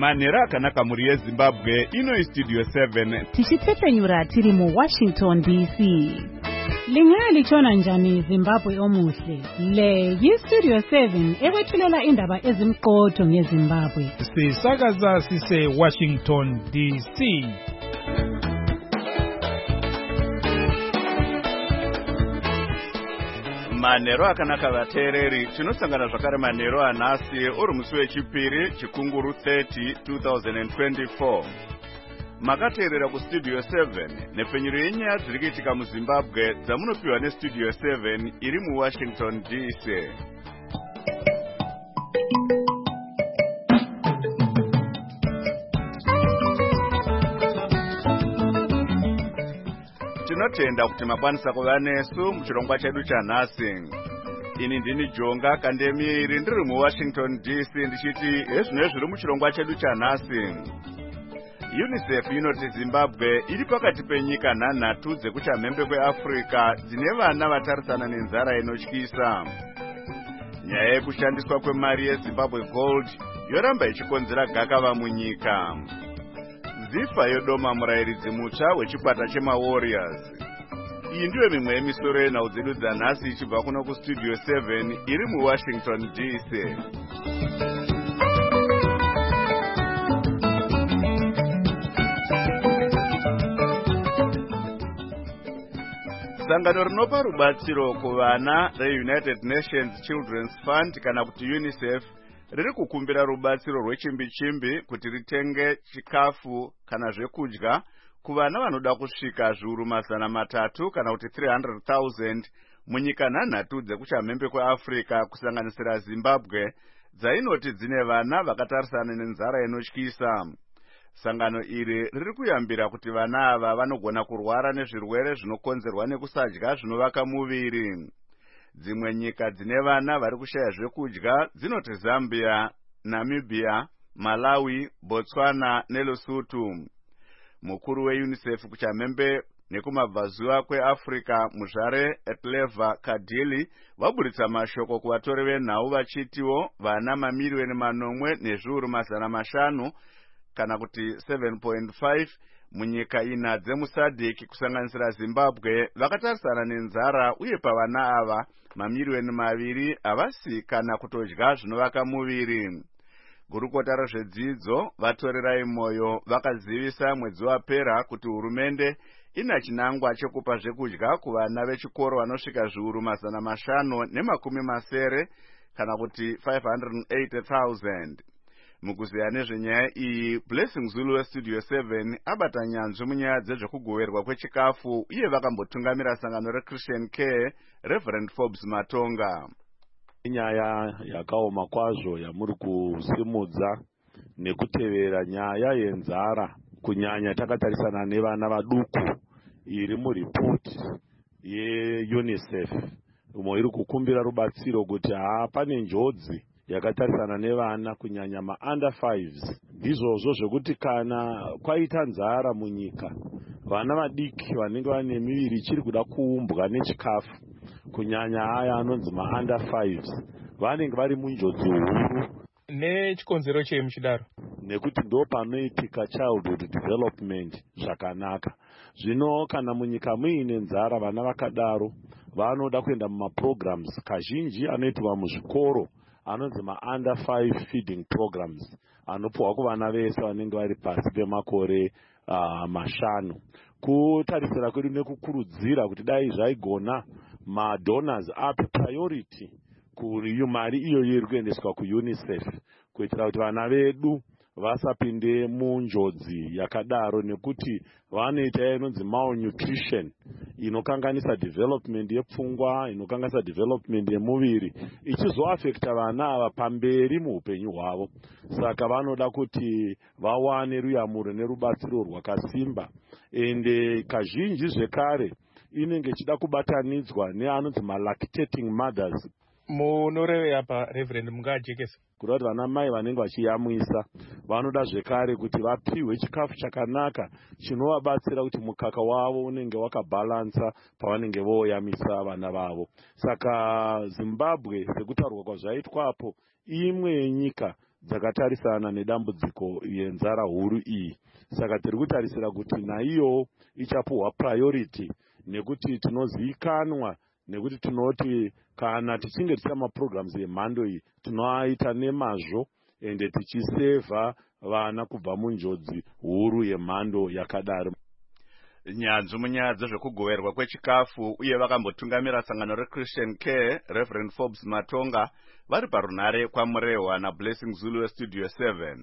Manera akanaka muri yeZimbabwe ino Studio 7 tichitsepenyura tiri mu Washington DC. Lingali chona njani Zimbabwe omuhle. Le yiStudio 7 ekwethulela indaba ezimqotho ngeZimbabwe. Sisakaza sise Washington DC. Manero akanaka vateereri tinosangana zvakare manero anhasi uri musi wechipiri chikunguru 30 2024. Makateerera kuStudio 7 nepfenyuro yenyaya dziri kuitika muZimbabwe dzamunopiwa neStudio 7 iri muWashington DC. Tinotenda kuti makwanisa kuva nesu muchirongwa chedu chanhasi. Ini ndini Jonga Kandemiiri ndiri muWashington DC ndichiti hezvino zviri muchirongwa chedu chanhasi. UNICEF inoti Zimbabwe iri pakati penyika nhanhatu dzekuchamhembe kweAfrica dzine vana vatarisana nenzara inotyisa. Nyaya yekushandiswa kwemari yeZimbabwe Gold yoramba ichikonzera gakava munyika. Zifa yodoma murayiridzi mutsva wechikwata chemaWarriors. Iyi ndiyo mimwe yemisoro yenhau dzedu dzanhasi ichibva kuno kuStudio 7 iri muWashington DC. Sangano rinopa rubatsiro kuvana reUnited Nations Children's Fund kana kuti UNICEF riri kukumbira rubatsiro rwechimbi-chimbi kuti ritenge chikafu kana zvekudya kuvana vanoda kusvika zviuru 300 kana kuti 300,000 munyika nhanhatu dzekuchamhembe kweAfrica kusanganisira Zimbabwe dzainoti dzine vana vakatarisana nenzara inotyisa. Sangano iri riri kuyambira kuti vana ava vanogona kurwara nezvirwere zvinokonzerwa nekusadya zvinovaka muviri. Dzimwe nyika dzine vana vari kushaya zvekudya dzinoti Zambia, Namibia, Malawi, Botswana neLesotho. Mukuru weUNICEF kuchamhembe nekumabvazuva kweAfrica muzvare Etleva Kadili vaburitsa mashoko kuvatori venhau vachitiwo vana mamiliyoni 8 nezviuru 500 kana kuti 7.5 munyika ina dzemuSADC kusanganisira Zimbabwe vakatarisana nenzara uye pavana ava mamiliyoni 2 havasi kana kutodya zvinovaka muviri. Gurukota rezvedzidzo vatorerai moyo vakazivisa mwedzi wapera kuti hurumende ina chinangwa chekupa zvekudya kuvana vechikoro vanosvika zviuru 570 kana kuti 580,000. Mukuziya nezvenyaya iyi, Blessing Zulu weStudio 7 abata nyanzvi munyaya dzezvekugoverwa kwechikafu uye vakambotungamira sangano reChristian Care Reverend Forbes Matonga. Nyaya yakaoma kwazvo yamuri kusimudza nekutevera nyaya yenzara kunyanya takatarisana nevana vaduku iri muripoti yeUNICEF umwe iri kukumbira rubatsiro kuti pane njodzi yakatarisana nevana kunyanya under 5s. Ndizvozvo zvekuti kana kwaita nzara munyika vana vadiki vanenge vane miviri ichiri kuda kuumbwa nechikafu kunyanya aya anonzi under 5s vanenge vari munjodzi huru. Nechikonzero chei muchidaro? Nekuti ndo panoitika childhood development zvakanaka. Zvino kana munyika muine nzara vana vakadaro vanoda kuenda mumaprograms kazhinji anoitwa muzvikoro anonzi under 5 feeding programs anopuwa kuvana vese vanenge vari pasi pemakore 5. Kutarisira kwedu nekukurudzira kuti dai zvaigona madonors ape priority kuri mari iyo iri kuendeswa kuUNICEF kuitira kuti vana vedu vasapinde munjodzi yakadaro nekuti vanoita inonzi malnutrition inokanganisa development yepfungwa, inokanganisa development yemuviri ichizoafekta vana ava pamberi muupenyu hwavo. Saka vanoda kuti vawane ruyamuro nerubatsiro rwakasimba. Ende kazhinji zvekare inenge ichida kubatanidzwa neanonzi lactating mothers. Munoreve apa Reverend mungajekesa kuda kuti vana mai vanenge vachiyamwisa vanoda zvekare kuti vapiwe chikafu chakanaka chinovabatsira kuti mukaka wavo unenge wakabalansa pavanenge voyamisa vana vavo. Saka Zimbabwe sekutaurwa kwazvaitwapo imwe yenyika dzakatarisana nedambudziko yenzara huru iyi. Saka tiri kutarisira kuti naiyo ichapuhwa priority, nekuti tinozivikanwa, nekuti tinoti kana tichinge tichita maprograms emhando iyi tinoaita nemazvo ende tichisevha vana kubva munjodzi huru yemhando yakadaro. Nyanzvi munyaya dzezvekugoverwa kwechikafu uye vakambotungamira sangano reChristian Care, Reverend Forbes Matonga, vari parunare kwaMurehwa naBlessing Zulu weStudio 7.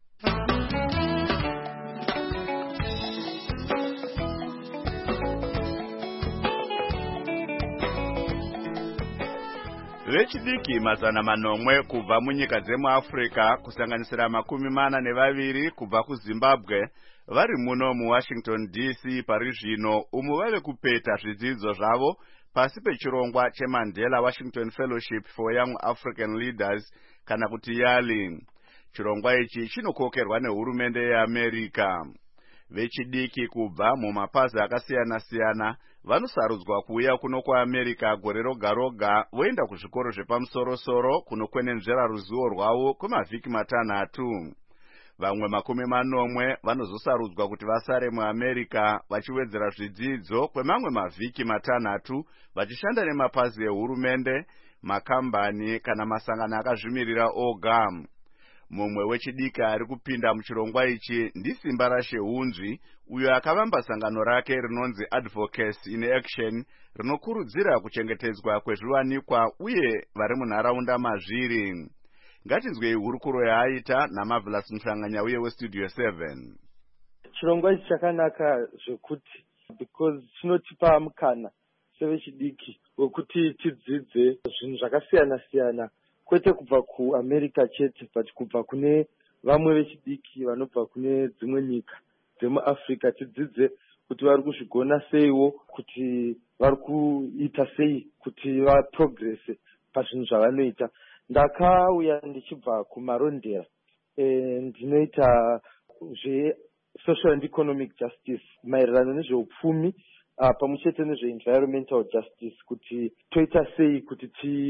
Vechidiki 900 kubva munyika dzemuAfrica kusanganisira 42 kubva kuZimbabwe vari muno muWashington DC pari zvino umu vave kupeta zvidzidzo zvavo pasi pechirongwa cheMandela Washington Fellowship for Young African Leaders kana kuti YALI. Chirongwa ichi chinokokerwa nehurumende yeAmerica. Vechidiki kubva mumapazi akasiyana-siyana vanosarudzwa kuuya kuno kuAmerica gore roga roga voenda kuzvikoro zvepamusoro-soro kunokwenenzvera ruzivo rwavo kwemavhiki 3. Vamwe 40 vanozosarudzwa kuti vasare muAmerica vachiwedzera zvidzidzo kwemamwe mavhiki 3 vachishanda nemapazi ehurumende, makambani kana masangano akazvimirira oga. Mumwe wechidiki ari kupinda muchirongwa ichi ndiSimba Rashehunzvi, uyo akavamba sangano rake rinonzi Advocacy in Action, rinokurudzira kuchengetedzwa kwezviwanikwa uye vari munharaunda mazviri. Ngatinzwei hurukuro yaaita naMarvelous Mhlanganya uye weStudio 7. Chirongwa ichi chakanaka zvekuti because chinotipa mukana sevechidiki wekuti tidzidze zvinhu zvakasiyana-siyana, kwete kubva kuAmerica chete but kubva kune vamwe vechidiki vanobva kune dzimwe nyika dzemuAfrica, tidzidze kuti vari kuzvigona seiwo, kuti vari kuita sei kuti vaprogresse pazvinhu zvavanoita. Ndakauya ndichibva kumarondera, ndinoita zve-social and economic justice maererano nezveupfumi pamwe chete nezve-environmental justice, kuti toita sei kuti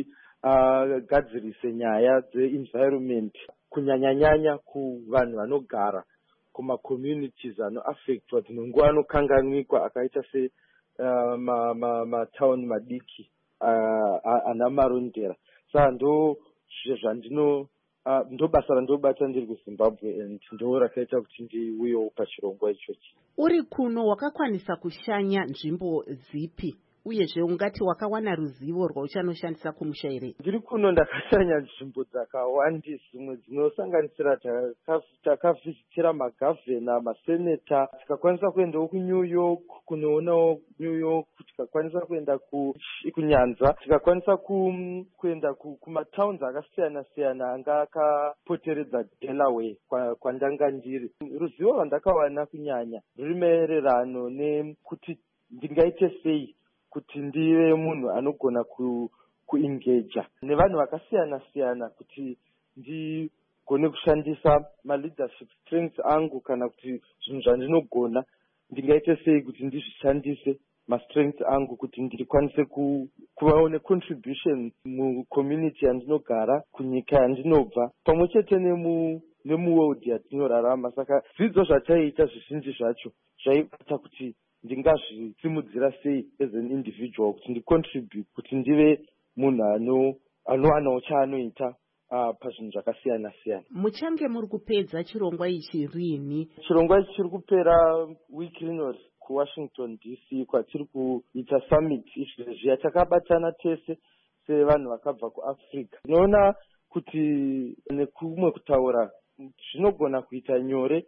tigadzirise nyaya dze-environment kunyanya-nyanya kuvanhu vanogara kuma-communities anoaffectwa dzinonguva anokanganwikwa akaita se matauni madiki ana marondera. Saka ndo basa randobata ndiri kuZimbabwe and ndo rakaita kuti ndiuyewo pachirongwa ichochi. Uri kuno wakakwanisa kushanya nzvimbo zipi? Uyezve ungati wakawana ruzivo rwauchanoshandisa kumusha here? Ndiri kuno ndakashanya nzvimbo dzakawandisa, dzimwe dzinosanganisira takavhizitira magavhena, maseneta, tikakwanisa kuendawo kuNew York kunoonawo New York, tikakwanisa kuenda kuNyanza, tikakwanisa kuenda kumatowns akasiyana-siyana anga akapoteredza Delaware kwandanga ndiri. Ruzivo rwandakawana kunyanya ruri maererano nekuti ndingaite sei kuti ndive munhu anogona kuengaja nevanhu vakasiyana-siyana, kuti ndigone kushandisa ma-leadership strengths angu, kana kuti zvinhu zvandinogona ndingaite sei kuti ndizvishandise ma-strengths angu kuti ndikwanise kuvawo ne-contribution mucommunity yandinogara, kunyika yandinobva, pamwe chete nemuworld yatinorarama. Saka zvidzidzo zvataiita zvizhinji zvacho zvaibata kuti ndingazvisimudzira sei as an individual, kuti ndicontribute, kuti ndive munhu anowanawo chaanoita pazvinhu zvakasiyana-siyana. Muchange muri kupedza chirongwa ichi rini? Chirongwa ichi chiri kupera wiki rino kuWashington DC, kwatiri kuita summit izvezvi takabatana tese sevanhu vakabva kuAfrica. Tinoona kuti nekumwe kutaura zvinogona kuita nyore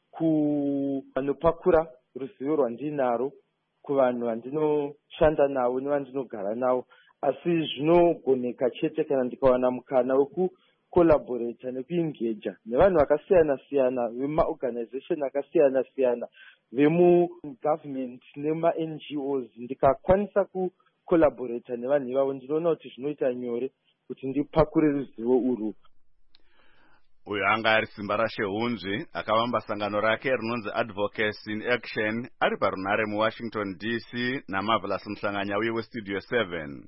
kuvanopakura ruzivo rwandinaro kuvanhu vandinoshanda navo nevandinogara navo, asi zvinogoneka chete kana ndikawana mukana wekucollaborata nekuengaja nevanhu vakasiyana-siyana vemaorganization akasiyana-siyana vemugovernment nema-NGOs, ndikakwanisa kucollaborata nevanhu ivavo, ndinoona kuti zvinoita nyore kuti ndipakure ruzivo urwu. Uyo anga ari Simba Rashehunzvi akavamba sangano rake rinonzi Advocacy in Action ari parunare muWashington DC naMarvelous Mhlanganya uye weStudio 7.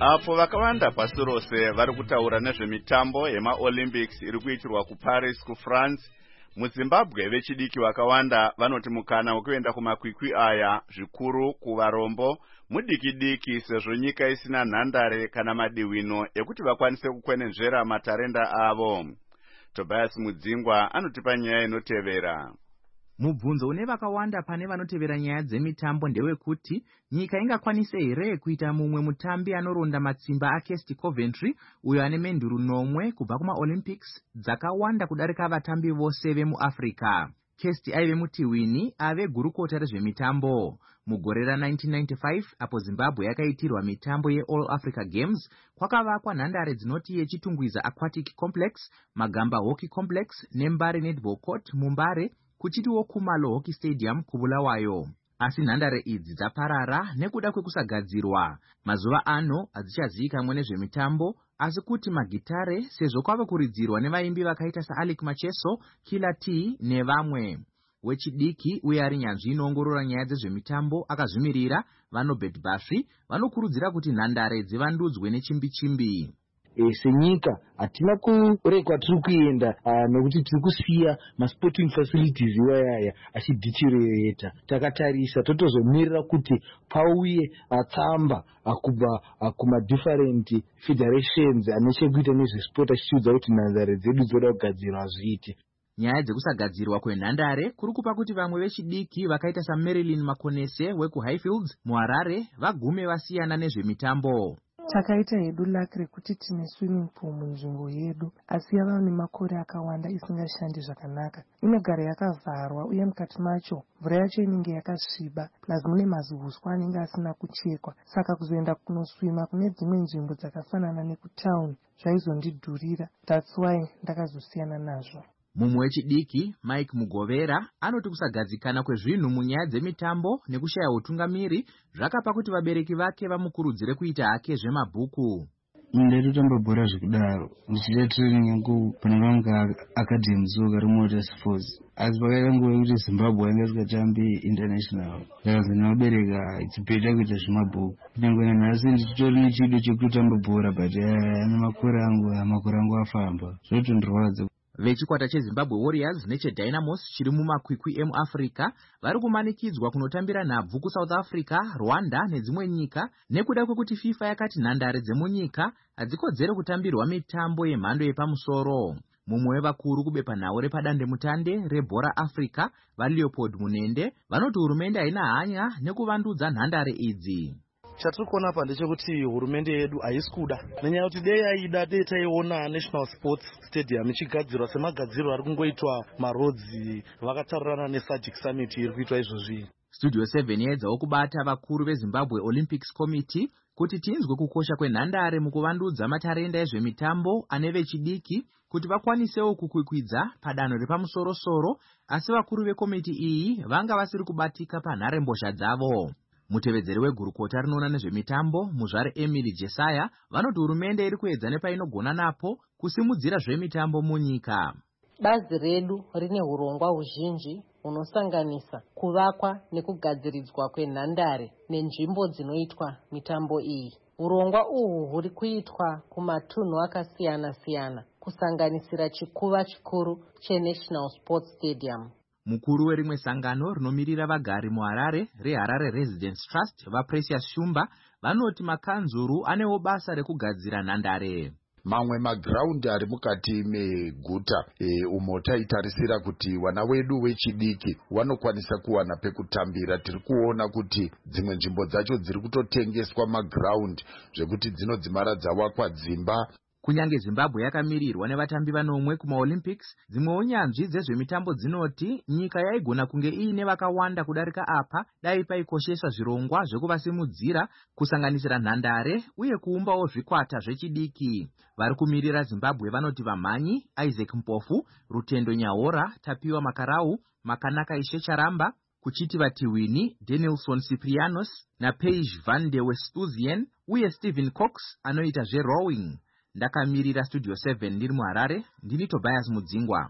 apo vakawanda pasi rose vari kutaura nezvemitambo yemaolympics iri kuitirwa kuparis kufrance, muzimbabwe vechidiki vakawanda vanoti mukana wekuenda kumakwikwi aya, zvikuru kuvarombo, mudiki-diki sezvo nyika isina nhandare kana madiwino ekuti vakwanise kukwenenzvera matarenda avo. Tobias Mudzingwa anotipa nyaya inotevera. Mubvunzo une vakawanda pane vanotevera nyaya dzemitambo ndewekuti nyika ingakwanise here kuita mumwe mutambi anoronda matsimba aKesti Coventry uyo ane menduru 9 kubva kumaolympics dzakawanda kudarika vatambi vose vemuAfrica. Kesti aive mutiwini ave gurukota rezvemitambo. Mugore ra1995 apo Zimbabwe yakaitirwa mitambo yeAll Africa Games, kwakavakwa nhandare dzinoti yechitungwiza Aquatic Complex, Magamba Hockey Complex neMbare Netball Court muMbare, kuchitiwo Khumalo Hockey Stadium kuBulawayo. Asi nhandare idzi dzaparara nekuda kwekusagadzirwa. Mazuva ano hadzichazivikanwa nezvemitambo, asi kuti magitare sezvo kwave kuridzirwa nevaimbi vakaita saAlick Macheso, Killer T nevamwe. Wechidiki uye ari nyanzvi inoongorora nyaya dzezvemitambo akazvimirira Vanobet Baffi vanokurudzira kuti nhandare dzivandudzwe nechimbi-chimbi. Senyika hatina kurekwa tiri kuenda nekuti tiri kusiya masporting facilities iwayaya achideteriorata. Takatarisa totozomirira kuti pauye tsamba kubva kumadifferent federations anechekuita nezvesport achichiudza kuti nhandare dzedu dzoda kugadzirwa zviite. Nyaya dzekusagadzirwa kwenhandare kuri kupa kuti vamwe vechidiki vakaita saMarilyn Makonese wekuHighfields muHarare vagume vasiyana nezvemitambo. Takaita hedu luck rekuti tine swimming pool munzvimbo yedu, asi yava nemakore akawanda isingashandi zvakanaka. Inogara yakavharwa uye mukati macho mvura yacho inenge yakasviba, plus mune mazihuswa anenge asina kuchekwa. Saka kuzoenda kunoswima kune dzimwe nzvimbo dzakafanana nekutauni zvaizondidhurira. That's why ndakazosiyana nazvo. Mumwe wechidiki Mike Mugovera anoti kusagadzikana kwezvinhu munyaya dzemitambo nekushaya utungamiri zvakapa kuti vabereki vake vamukurudzire kuita hake zvemabhuku. Ndaitotamba bhora zvekudaro ndichida training yangu pana vanga academy soka remotor sports, asi pakaita nguva yekuti Zimbabwe yanga isingatambi international ndakazana vabereka ichipeta kuita zvemabhuku. Kunyange nanhasi ndichitori nechido chekutotamba bhora but makore angu afamba zvotondorwadza. Vechikwata cheZimbabwe Warriors necheDynamos chiri mumakwikwi emuAfrica vari kumanikidzwa kunotambira nhabvu kuSouth Africa, Rwanda nedzimwe nyika nekuda kwekuti FIFA yakati nhandare dzemunyika hadzikodzere kutambirwa mitambo yemhando yepamusoro. Mumwe wevakuru kubepa nhau repadandemutande rebhora Africa vaLeopold Munende vanoti hurumende haina hanya nekuvandudza nhandare idzi. Chatiri kuona apa ndechekuti hurumende yedu haisi kuda, nenyaya kuti dei yaida dei taiona National Sports Stadium ichigadzirwa semagadziriro ari kungoitwa marodzi vakatarirana neSADC Summit iri kuitwa izvozvi. Studio 7 yaedzawo kubata vakuru veZimbabwe Olympics Committee kuti tinzwe kukosha kwenhandare mukuvandudza matarenda ezvemitambo ane vechidiki kuti vakwanisewo kukwikwidza padanho repamusoro-soro, asi vakuru vekomiti iyi vanga vasiri kubatika panharembozha dzavo. Mutevedzeri wegurukota rinoona nezvemitambo muzvare Emily Jesaya vanoti hurumende iri kuedza nepainogona napo kusimudzira zvemitambo munyika. Bazi redu rine hurongwa huzhinji hunosanganisa kuvakwa nekugadziridzwa kwenhandare nenzvimbo dzinoitwa mitambo iyi. Hurongwa uhu huri kuitwa kumatunhu akasiyana-siyana kusanganisira chikuva chikuru cheNational Sports Stadium. Mukuru werimwe sangano rinomirira vagari muHarare reHarare Residence Trust vaPrecious Shumba vanoti makanzuru anewo basa rekugadzira nhandare. Mamwe magiraundi ari mukati meguta umo taitarisira kuti wana wedu wechidiki wanokwanisa kuwana pekutambira. Tiri kuona kuti dzimwe nzvimbo dzacho dziri kutotengeswa magiraundi zvekuti dzinodzimara dzawakwa dzimba. Kunyange Zimbabwe yakamirirwa nevatambi vanomwe kumaOlympics, dzimwewo nyanzvi dzezvemitambo dzinoti nyika yaigona kunge iine vakawanda kudarika apa dai paikosheswa zvirongwa zvekuvasimudzira kusanganisira nhandare uye kuumbawo zvikwata zvechidiki. Vari kumirira Zimbabwe vanoti vamhanyi Isaac Mpofu, Rutendo Nyahora, Tapiwa Makarau, Makanaka Ishecharamba, kuchiti vatiwini Danielson Cyprianos naPage van der Westhuizen uye Stephen Cox anoita zverowing. Ndakamirira Studio 7 ndiri muHarare, ndini Tobias Mudzingwa.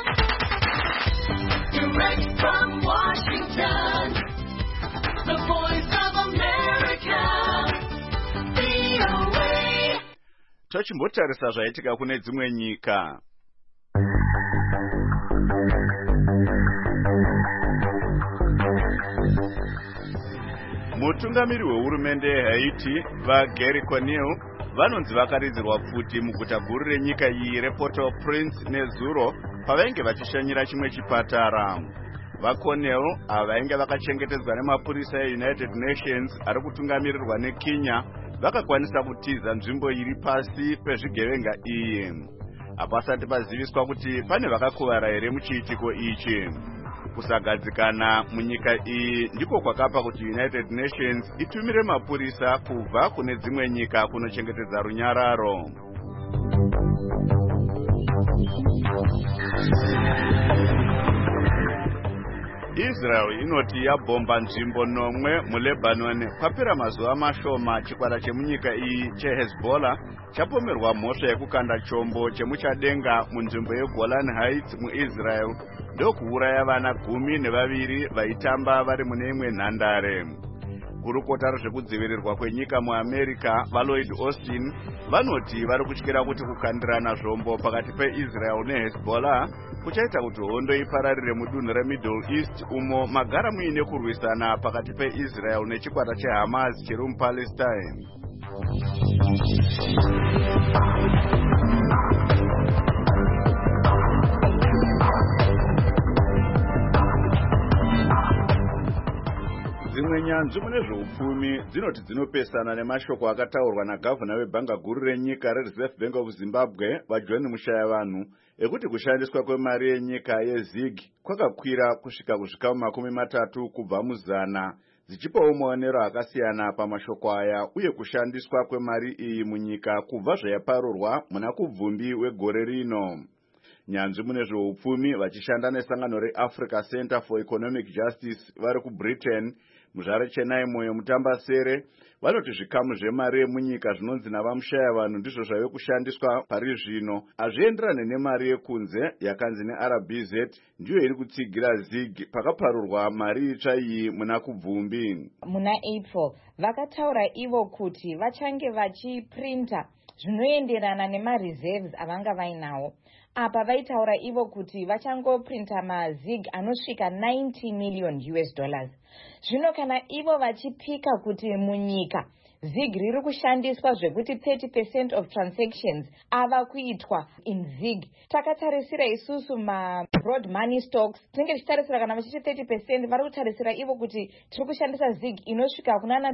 Direct from Washington, the voice of America, VOA. tochimbotarisa zvaitika kune dzimwe nyika. Mutungamiri wehurumende yeHaiti vaGary Conille vanonzi vakaridzirwa futi muguta guru renyika iyi rePort-au-Prince nezuro pavainge vachishanyira chimwe chipatara. VaConille ava vainge vakachengetedzwa nemapurisa eUnited Nations ari kutungamirirwa neKenya vakakwanisa kutiza nzvimbo iri pasi pezvigevenga iyi. Hapasati paziviswa kuti pane vakakuvara here muchiitiko ichi. Kusagadzikana munyika iyi ndiko kwakapa kuti United Nations itumire mapurisa kubva kune dzimwe nyika kunochengetedza runyararo. Israel inoti yabhomba nzvimbo 9 muLebanon kwapera mazuva mashoma. Chikwata chemunyika iyi cheHezbollah chapomerwa mhosva yekukanda chombo chemuchadenga munzvimbo yeGolan Heights muIsrael ndokuuraya vana 12 vaitamba vari mune imwe nhandare. Kurukota rezvekudzivirirwa kwenyika muAmerica vaLloyd Austin vanoti vari kutyira kuti kukandirana zvombo pakati peIsrael neHezbollah kuchaita kuti hondo ipararire mudunhu reMiddle East umo magara muine kurwisana pakati peIsrael nechikwata cheHamas chiri muPalestine. Dzimwe nyanzvi mune zveupfumi dzinoti dzinopesana nemashoko akataurwa nagavhana webhanga guru renyika reReserve Bank of Zimbabwe vaJohn Mushayavanhu ekuti kushandiswa kwemari yenyika yeZig kwakakwira kusvika kuzvikamu 30 kubva mu100, dzichipawo maonero akasiyana pamashoko aya uye kushandiswa kwemari iyi munyika kubva zvayaparurwa muna kubvumbi wegore rino. Nyanzvi mune zveupfumi vachishanda nesangano reAfrica Center for Economic Justice vari kuBritain muzvare Chennai moyo mutambasere vanoti zvikamu zvemari yemunyika zvinonzi navamushayavanhu ndizvo zvave kushandiswa pari zvino hazvienderane nemari yekunze yakanzi neRBZ ndiyo iri kutsigira Zig pakaparurwa mari itsva iyi muna kubvumbi. Muna April vakataura ivo kuti vachange vachiprinta zvinoenderana nemareserves avanga vainawo. Apa vaitaura ivo kuti vachangoprinta maZig anosvika $90 million. Zvino kana ivo vachipika kuti munyika Zig riri kushandiswa zvekuti 30% of transactions ava kuitwa in Zig. Takatarisira isusu broad money stocks tinenge tichitarisira kana vachiti 30% vari kutarisira ivo kuti tiri kushandisa Zig inosvika kunana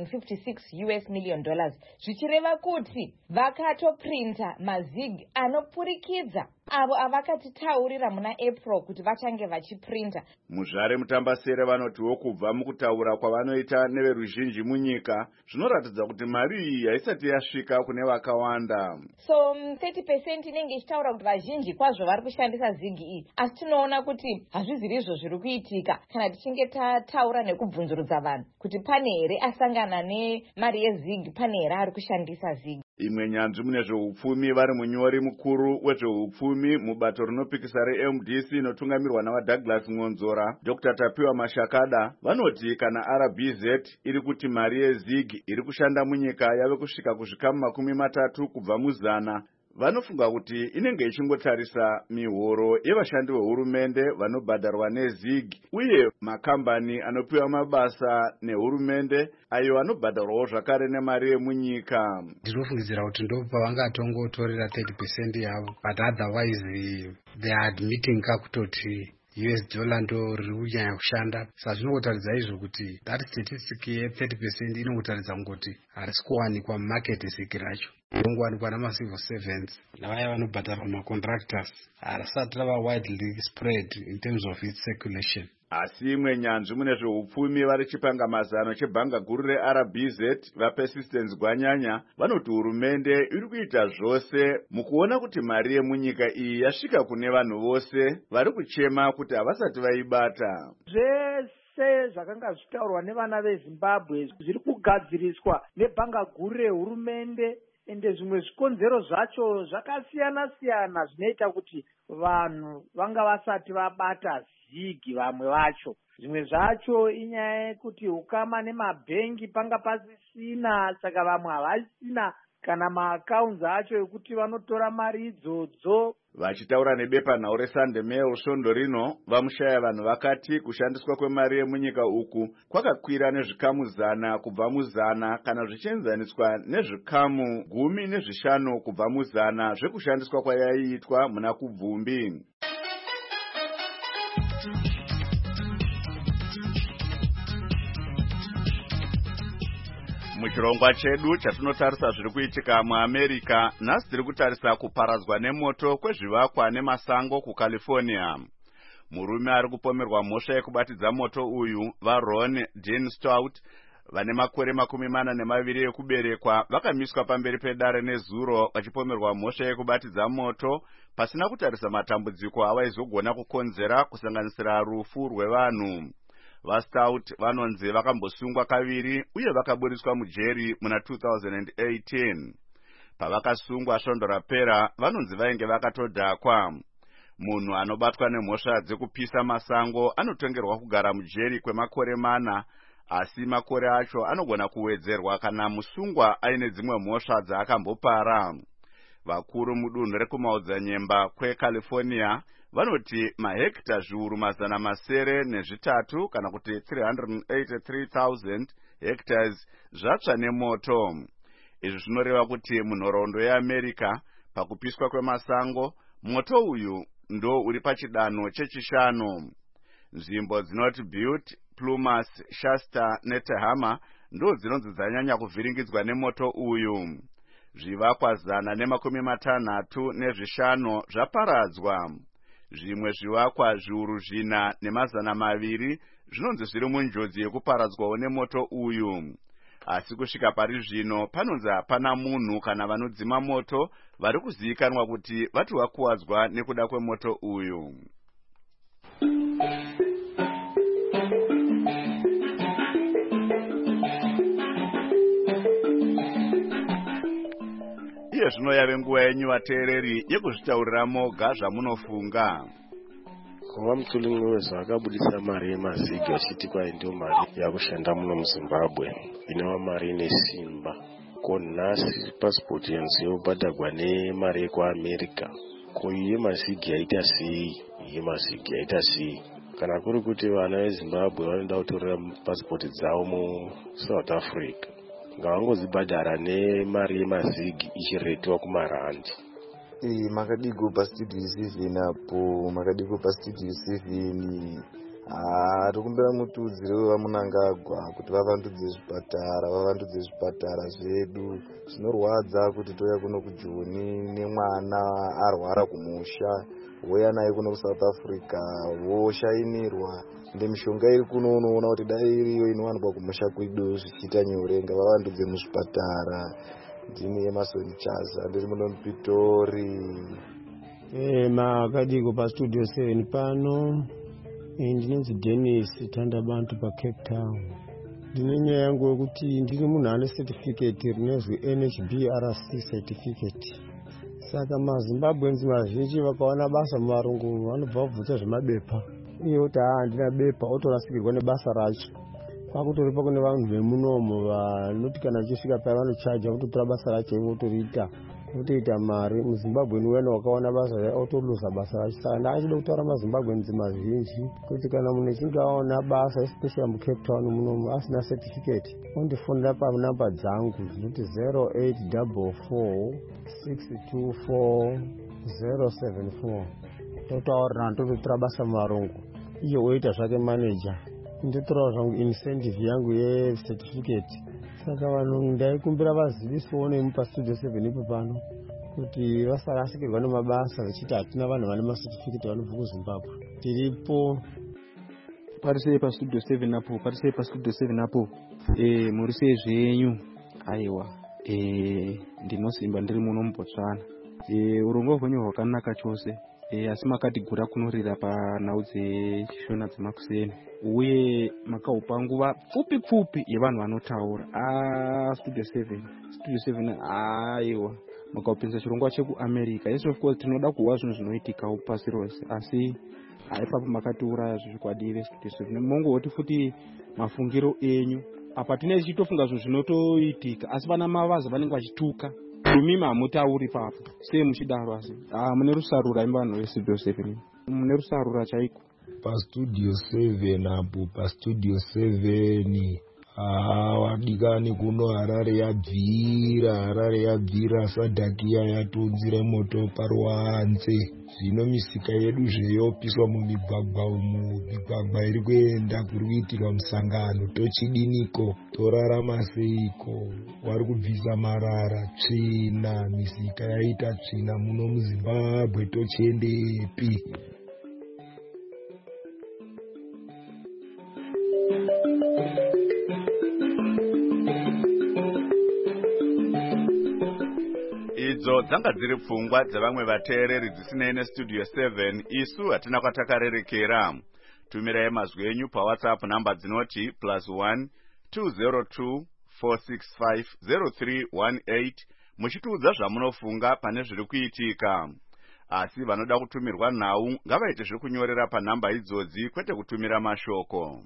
$256 million. Zvichireva kuti vakatoprinta maZig anopurikidza avo avakatitaurira muna April kuti vachange vachiprinta. Muzvare mutambasere vanotiwo kubva mukutaura kwavanoita neveruzhinji munyika zvinoratidza kuti mari iyi haisati yasvika kune vakawanda. So 30% inenge ichitaura kuti vazhinji kwazvo vari kushandisa Zig iyi, asi tinoona kuti hazvizivi izvo zviri kuitika kana tichinge tataura nekubvunzurudza vanhu kuti pane here asangana nemari yeZig, pane here ari kushandisa Zig. Imwe nyanzvi mune zveupfumi vari munyori mukuru wezveupfumi mubato rinopikisa reMDC inotungamirwa navaDouglas Ngonzora Dr. Tapiwa Mashakada vanoti kana RBZ iri kuti mari yeZig iri kushanda munyika yave kusvika kuzvikamu 30 kubva mu100, vanofunga kuti inenge ichingotarisa mihoro yevashandi vehurumende vanobhadharwa neZig uye makambani anopiwa mabasa nehurumende ayo anobhadharwawo zvakare nemari yemunyika. Ndinofungidzira kuti ndo pavangatongotorera 30% yavo, but otherwise they are admitting kakutoti US dollar ndo riri kunyanya kushanda. Saka zvinotaridza izvo kuti that statistic ye30% inotaridza kuti harisi kuwanikwa mumarket Zig racho. Rinongwanikwa namacivil servants navaya vanobhadharwa macontractors, harisati rava widely spread in terms of its circulation. Asi imwe nyanzvi mune zveupfumi vari chipangamazano chebhanga guru reRBZ vaPersistence Gwanyanya vanoti hurumende iri kuita zvose mukuona kuti mari yemunyika iyi yasvika kune vanhu vose vari kuchema kuti havasati vaibata. Zvese zvakanga zvitaurwa nevana veZimbabwe zviri kugadziriswa nebhanga guru rehurumende, ende zvimwe zvikonzero zvacho zvakasiyana siyana zvinoita kuti vanhu vanga vasati vabata Zig. Vamwe vacho zvimwe zvacho inyaya yekuti ukama nemabhengi panga pasisina, saka vamwe havasina kana maakaunzi acho ekuti vanotora mari idzodzo. Vachitaura nebepanhau reSunday Mail svondo rino, vamushaya vanhu vakati kushandiswa kwemari yemunyika uku kwakakwira nezvikamu 100 kubva mu100 kana zvichienzaniswa nezvikamu 15 kubva mu100 zvekushandiswa kwayaiitwa muna kubvumbi. Muchirongwa chedu chatinotarisa zviri kuitika muAmerica, nhasi tiri kutarisa kuparadzwa nemoto kwezvivakwa nemasango kuCalifornia. Murume ari kupomerwa mhosva yekubatidza moto uyu, vaRon Dean Stout, vane makore 42 ekuberekwa, vakamiswa pamberi pedare nezuro vachipomerwa mhosva yekubatidza moto pasina kutarisa matambudziko avaizogona kukonzera kusanganisira rufu rwevanhu. VaStout vanonzi vakambosungwa kaviri uye vakaburiswa mujeri muna 2018. Pavakasungwa svondo rapera, vanonzi vainge vakatodhakwa. Munhu anobatwa nemhosva dzekupisa masango anotongerwa kugara mujeri kwemakore 4, asi makore acho anogona kuwedzerwa kana musungwa aine dzimwe mhosva dzaakambopara. Vakuru mudunhu rekumaodzanyemba kweCalifornia vanoti mahekta zviuru 303 kana kuti 383,000 hectares zvatsva nemoto. Izvi zvinoreva kuti munhoroondo yeAmerica pakupiswa kwemasango, moto uyu ndo uri pachidanho chechishanu. Nzvimbo dzinoti Butte, Plumas, Shasta neTehama ndo dzinonzi dzanyanya kuvhiringidzwa nemoto uyu. Zvivakwa 165 zvaparadzwa. Zvimwe zvivakwa zviuru 4,200 zvinonzi zviri munjodzi yekuparadzwawo nemoto uyu. Asi kusvika pari zvino panonzi hapana munhu kana vanodzima moto vari kuzivikanwa kuti vati vakuwadzwa nekuda kwemoto uyu. Iye zvino yave nguva yenyu vateereri yekuzvitaurira moga zvamunofunga. Kuva mutulingi wezvaakabudisa mari yemazigi achiti kwai ndio mari yakushanda muno muZimbabwe inova mari ine simba. Ko nhasi pasipoti yanzi yobhadharwa nemari yekuAmerica. Ko yemazigi yaita sei? Yemazigi yaita sei? Kana kuri kuti vana veZimbabwe vanoda kutorera pasipoti dzavo muSouth Africa, ngavangozibhadhara nemari yemazigi ichiretewa kumarandi. Makadiko pastudio 7 apo, makadiko pastudio 7 tokumbira mutudzire wevamunangagwa kuti vavandudze zvipatara zvedu. Zvinorwadza kuti toya kuno kuJoni nemwana arwara kumusha, woya naye kuno kuSouth Africa woshainirwa. Ndemishonga iri kuno unoona kuti dai iriyo inowanikwa kumusha kwedu zvichiita nyore, ngavavandudze muzvipatara. Ndini Emerson Chaza, ndiri muno muPitori. Makadiko pastudio 7 pano. Ndinonzi Dennis Tandabantu paCape Town. Ndine nyaya yangu yekuti ndiri munhu ane certificate rinonzi NHBRC certificate. Saka maZimbabwenzi mazhinji vakawana basa muvarungu vanobva vabvunza zvemabepa. Iye kuti handina bepa, otorasikirwa nebasa racho. Kwakutoripa kune vanhu vemunomo vanoti kana achisvika paya vanochaja kutotora basa racho ivo otoriita. Otoita mari. MuZimbabwe wena wakawana basa otoluza basa racho. Saka ndachida kutaura maZimbabwenzi mazhinji kuti kana munhu echinge aona basa especially muCape Town munomu asina certificate, ondifonera panhamba dzangu dzinoti 0844 624 074. Totaurira tototora basa muvarungu. Iyo oita zvake manager. Ndotorawo zvangu incentive yangu yecertificate. Saka vanhu ndaikumbira vaziviswawo nemu pastudio 7 ipo pano kuti vasarasikirwa nemabasa vachiti hatina vanhu vane macertificate vanobva kuZimbabwe. Tiripo parisei pastudio 7 apo, parisei pastudio 7 apo. Muri sei zvenyu? Aiwa, ndinosimba ndiri muno muBotswana. Urongwa hwenyu hwakanaka chose. Asi makatigura kunorira panhau dzechishona dzemakuseni uye makaupa nguva pfupi yevanhu vanotaura. Studio 7 aiwa, makaupinza chirongwa chekuAmerica. Yes, of course tinoda kuwa zvinhu zvinoitika pasi rose, asi haipapo makatiuraya zvezvikwadi Studio 7. Mongoti futi mafungiro enyu apa tinenge tichitofunga zvinhu zvinotoitika, asi vana mavaza vanenge vachituka Dumima mutauri papo sei muchidaro asi mune rusarura imbanho vestudio 7 mune rusarura chaiko pastudio 7 apo pastudio 7 wadikani kuno Harare yabvira sadhakia yatonzire moto paruwanze. Zvino misika yedu zveyopiswa mumigwagwa umu, migwagwa iri kuenda kuri kuitirwa musangano. Tochidiniko, torarama seiko? Wari kubvisa marara, tsvina, misika yaita tsvina muno muZimbabwe, tochiendepi? Idzo dzanga dziri pfungwa dzavamwe vateereri dzisinei nestudio 7. Isu hatina kwatakarerekera. Tumirai mazwi enyu paWhatsApp namba dzinoti +1 202 465 0318 muchitiudza zvamunofunga pane zviri kuitika. Asi vanoda kutumirwa nhau ngavaite zvekunyorera panhamba idzodzi, kwete kutumira mashoko.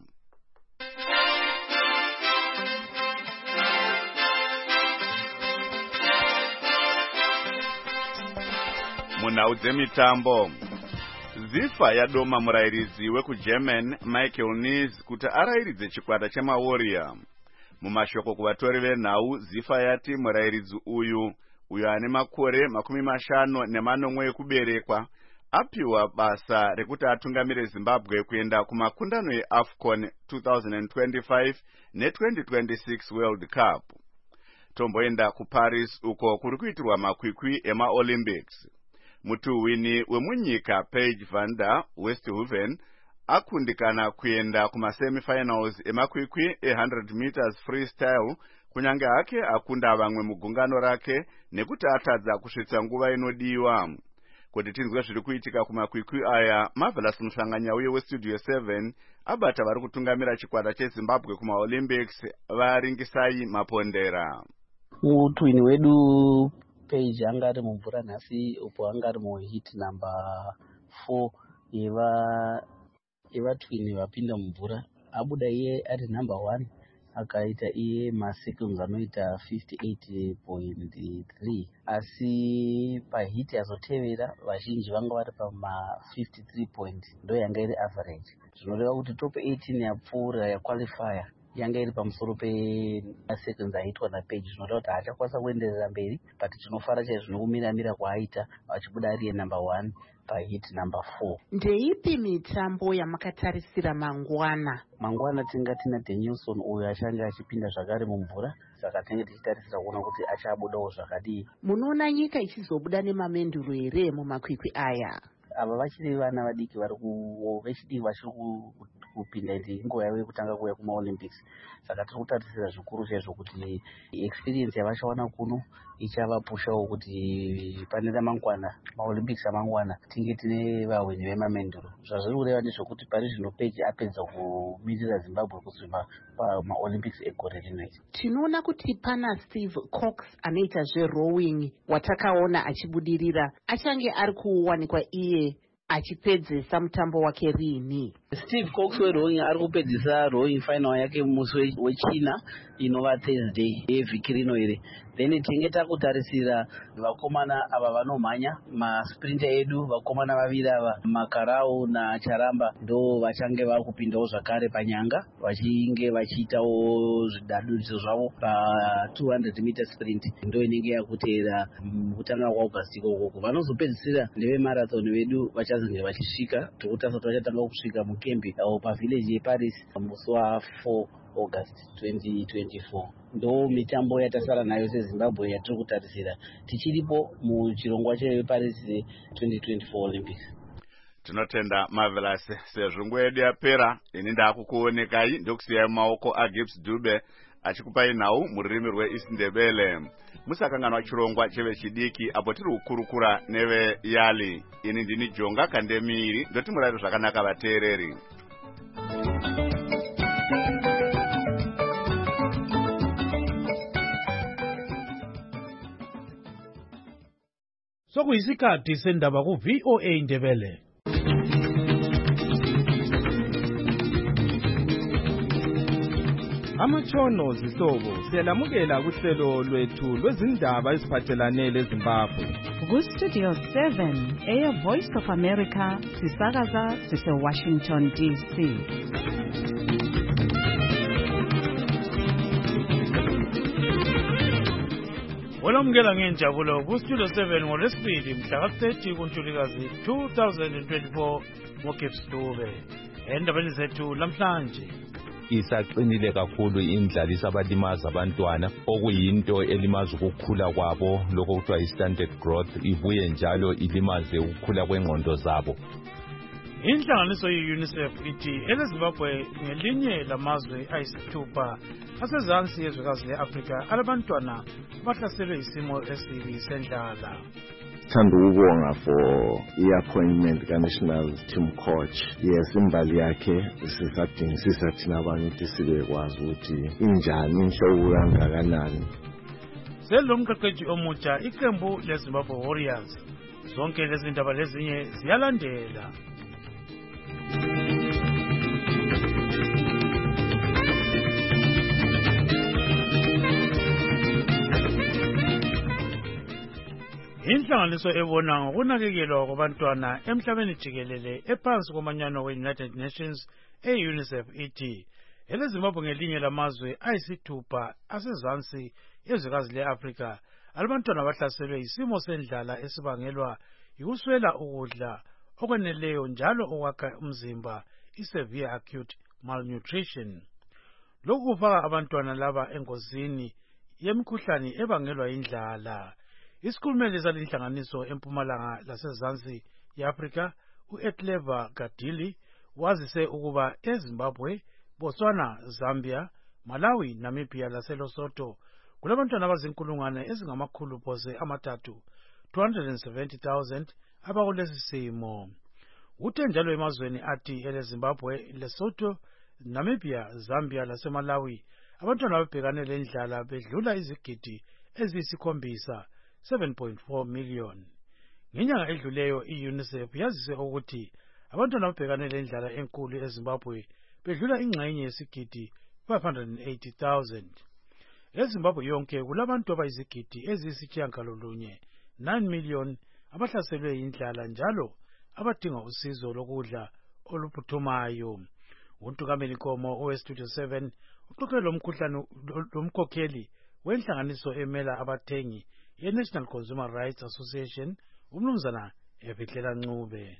Munhau dzemitambo, Zifa yadoma murairidzi wekuGerman Michael Nies kuti arairidze chikwata chemaWarrior. Mumashoko kuvatori venhau, Zifa yati murairidzi uyu ane makore 54 ekuberekwa apiwa basa rekuti atungamire Zimbabwe kuenda kumakundano eAFCON 2025 ne2026 World Cup. Tomboenda kuParis uko kuri kuitirwa makwikwi emaOlympics. Mutuwini wemunyika Paige van der Westhoven akundikana kuenda kumasemifinals emakwikwi e100 meters freestyle, kunyange hake akunda vamwe mugungano rake nekuti atadza kusvitsa nguva inodiwa. Kuti tinzwe zviri kuitika kumakwikwi aya, Marvelous Muhlanganyauye westudio 7 abata vari kutungamira chikwata cheZimbabwe kumaOlympics varingisai mapondera. Mutwini wedu Paige anga ari mumvura nhasi, upo anga ari muhit number 4 yevatwini vapinda mumvura. Abuda iye ari number 1, akaita iye maseconds anoita 58.3, asi pahiti yazotevera vazhinji vanga vari pama 53 point, ndo yanga iri average. Zvinoreva kuti top 18 yapfuura yaqualifier yanga iri pamusoro peseconds aitwa naPage, zvinoreva kuti haachakwanisa kuenderera mberi, but tinofara chaizvo nokumiramira kwaaita achibuda ariye number 1 pahit number 4. Ndeipi mitambo yamakatarisira mangwana? Mangwana tinga tina Danielson uyo achange achipinda zvakare mumvura, saka tinge tichitarisira kuona kuti achabudawo zvakadii. Munoona nyika ichizobuda nemamenduro here mumakwikwi aya? Ava vachiri vana vadiki vechidiki vachiri kupinda ndi nguva yavo yekutanga kuuya kumaOlympics. Saka tiri kutarisira zvikuru chaizvo kuti experience yavachawana kuno ichavapushawo kuti pane ramangwana, maOlympics amangwana, tinge tine vahwini vemamenduro. Zvazviri kureva ndezvekuti pari zvino Paige apedza kumirira Zimbabwe kusvika pamaOlympics egore rino. Tinoona kuti pana Steve Cox anoita zverowing watakaona achibudirira, achange ari kuwanikwa iye achipedzisa mutambo wake rini? Steve Cox werowing ari kupedzisa rowing final yake musi wechina inova Thursday yevhiki rino iri. Then tinge takutarisira vakomana ava vanomhanya masprinter edu, vakomana vaviri ava Makarau naCharamba ndo vachange vari kupindawo zvakare panyanga vachinge vachiitawo zvidaduriso zvavo pa200 meter sprint, ndo inenge yakuteera kutanga kwaAugust ikoko. Vanozopedzisira ndevemarathon vedu vachazenge vachisvika, tokuti asati vachatanga kusvika mukembi pavillage yeParis musi wa4 August 2024. Ndo mitambo yatasara nayo seZimbabwe yatiri kutarisira tichiripo muchirongwa cheParis 2024 Olympics. Tinotenda Marvelous, sezvo nguva yedu yapera, ini ndakukuonekai ndokusiyai mumaoko aGibbs Dube achikupai nhau mururimi rweIsindebele. Musakanganwa chirongwa chevechidiki apo tiri kukurukura neveyali. Ini ndini Jonga Kandemiri, ndoti murayiro zvakanaka vateereri. Sokuyisikhathi sendaba ku-VOA Ndebele. Amatshono zihlobo siyalamukela kuhlelo lwethu lwezindaba eziphathelane leZimbabwe. Ku-Studio 7 Air Voice of America sisakaza sise-Washington DC. Olamukela ngenjabulo ku-Studio 7 ngolwesibili mhla ka-30 kuNtulikazi 2024 ngoGibbs Dube. Endabeni zethu namhlanje isaqinile kakhulu indlaliso abalimaza abantwana okuyinto elimaza ukukhula kwabo lokho kuthiwa i-stunted growth ibuye njalo ilimaze ukukhula kwengqondo zabo. Inhlanganiso ye-UNICEF ithi eleZimbabwe ngelinye lamazwe ayisithupha asezansi yezwekazi le-Afrika alabantwana abahlaselwe isimo esibi sendlala. Thanda ukubonga for i-appointment ka-National Team Coach. Yes, imbali yakhe sisadingisisa thina abantu ukuthi sibekwazi ukuthi injani inhlobo kangakanani. Selomqeqeshi omutsha iqembu leZimbabwe Warriors. Zonke lezi ndaba lezinye ziyalandela. Inhlanganiso ebona ngokunakekelwa kwabantwana emhlabeni jikelele ephansi komanyano we-United Nations e-UNICEF ithi eleZimbabwe ngelinye lamazwe ayisithupha asezansi yezwekazi le-Afrika alabantwana abahlaselwe isimo sendlala esibangelwa yikuswela ukudla okweneleyo njalo okwakha umzimba i-severe acute malnutrition. Lokhu kufaka abantwana laba engozini yemikhuhlane ebangelwa indlala. Isikhulumeli salinhlanganiso empumalanga lasezansi ye-Afrika u-Ekleva Gadili wazise ukuba eZimbabwe, Botswana, Zambia, Malawi, Namibia laseLesotho kulabantwana abazinkulungwane ezingamakhulu phose amathathu 270,000 abakulesi simo. Uthe njalo emazweni athi eleZimbabwe, Lesotho, Namibia, Zambia laseMalawi abantwana ababhekane lendlala bedlula izigidi eziyisikhombisa 7.4 million. Ngenyanga edluleyo i-UNICEF yazise ukuthi abantwana ababhekane lendlala enkulu eZimbabwe bedlula ingxenye yesigidi 580,000. EZimbabwe yonke kulabantu abayizigidi eziyisitshiyagalolunye 9 million abahlaselwe yindlala njalo abadinga usizo lokudla oluphuthumayo. UNtukameli Nkomo owe-Studio 7 uxoxe lomkhokheli wenhlanganiso emela abathengi ye-National Consumer Rights Association umnumzana Evihlela Ncube.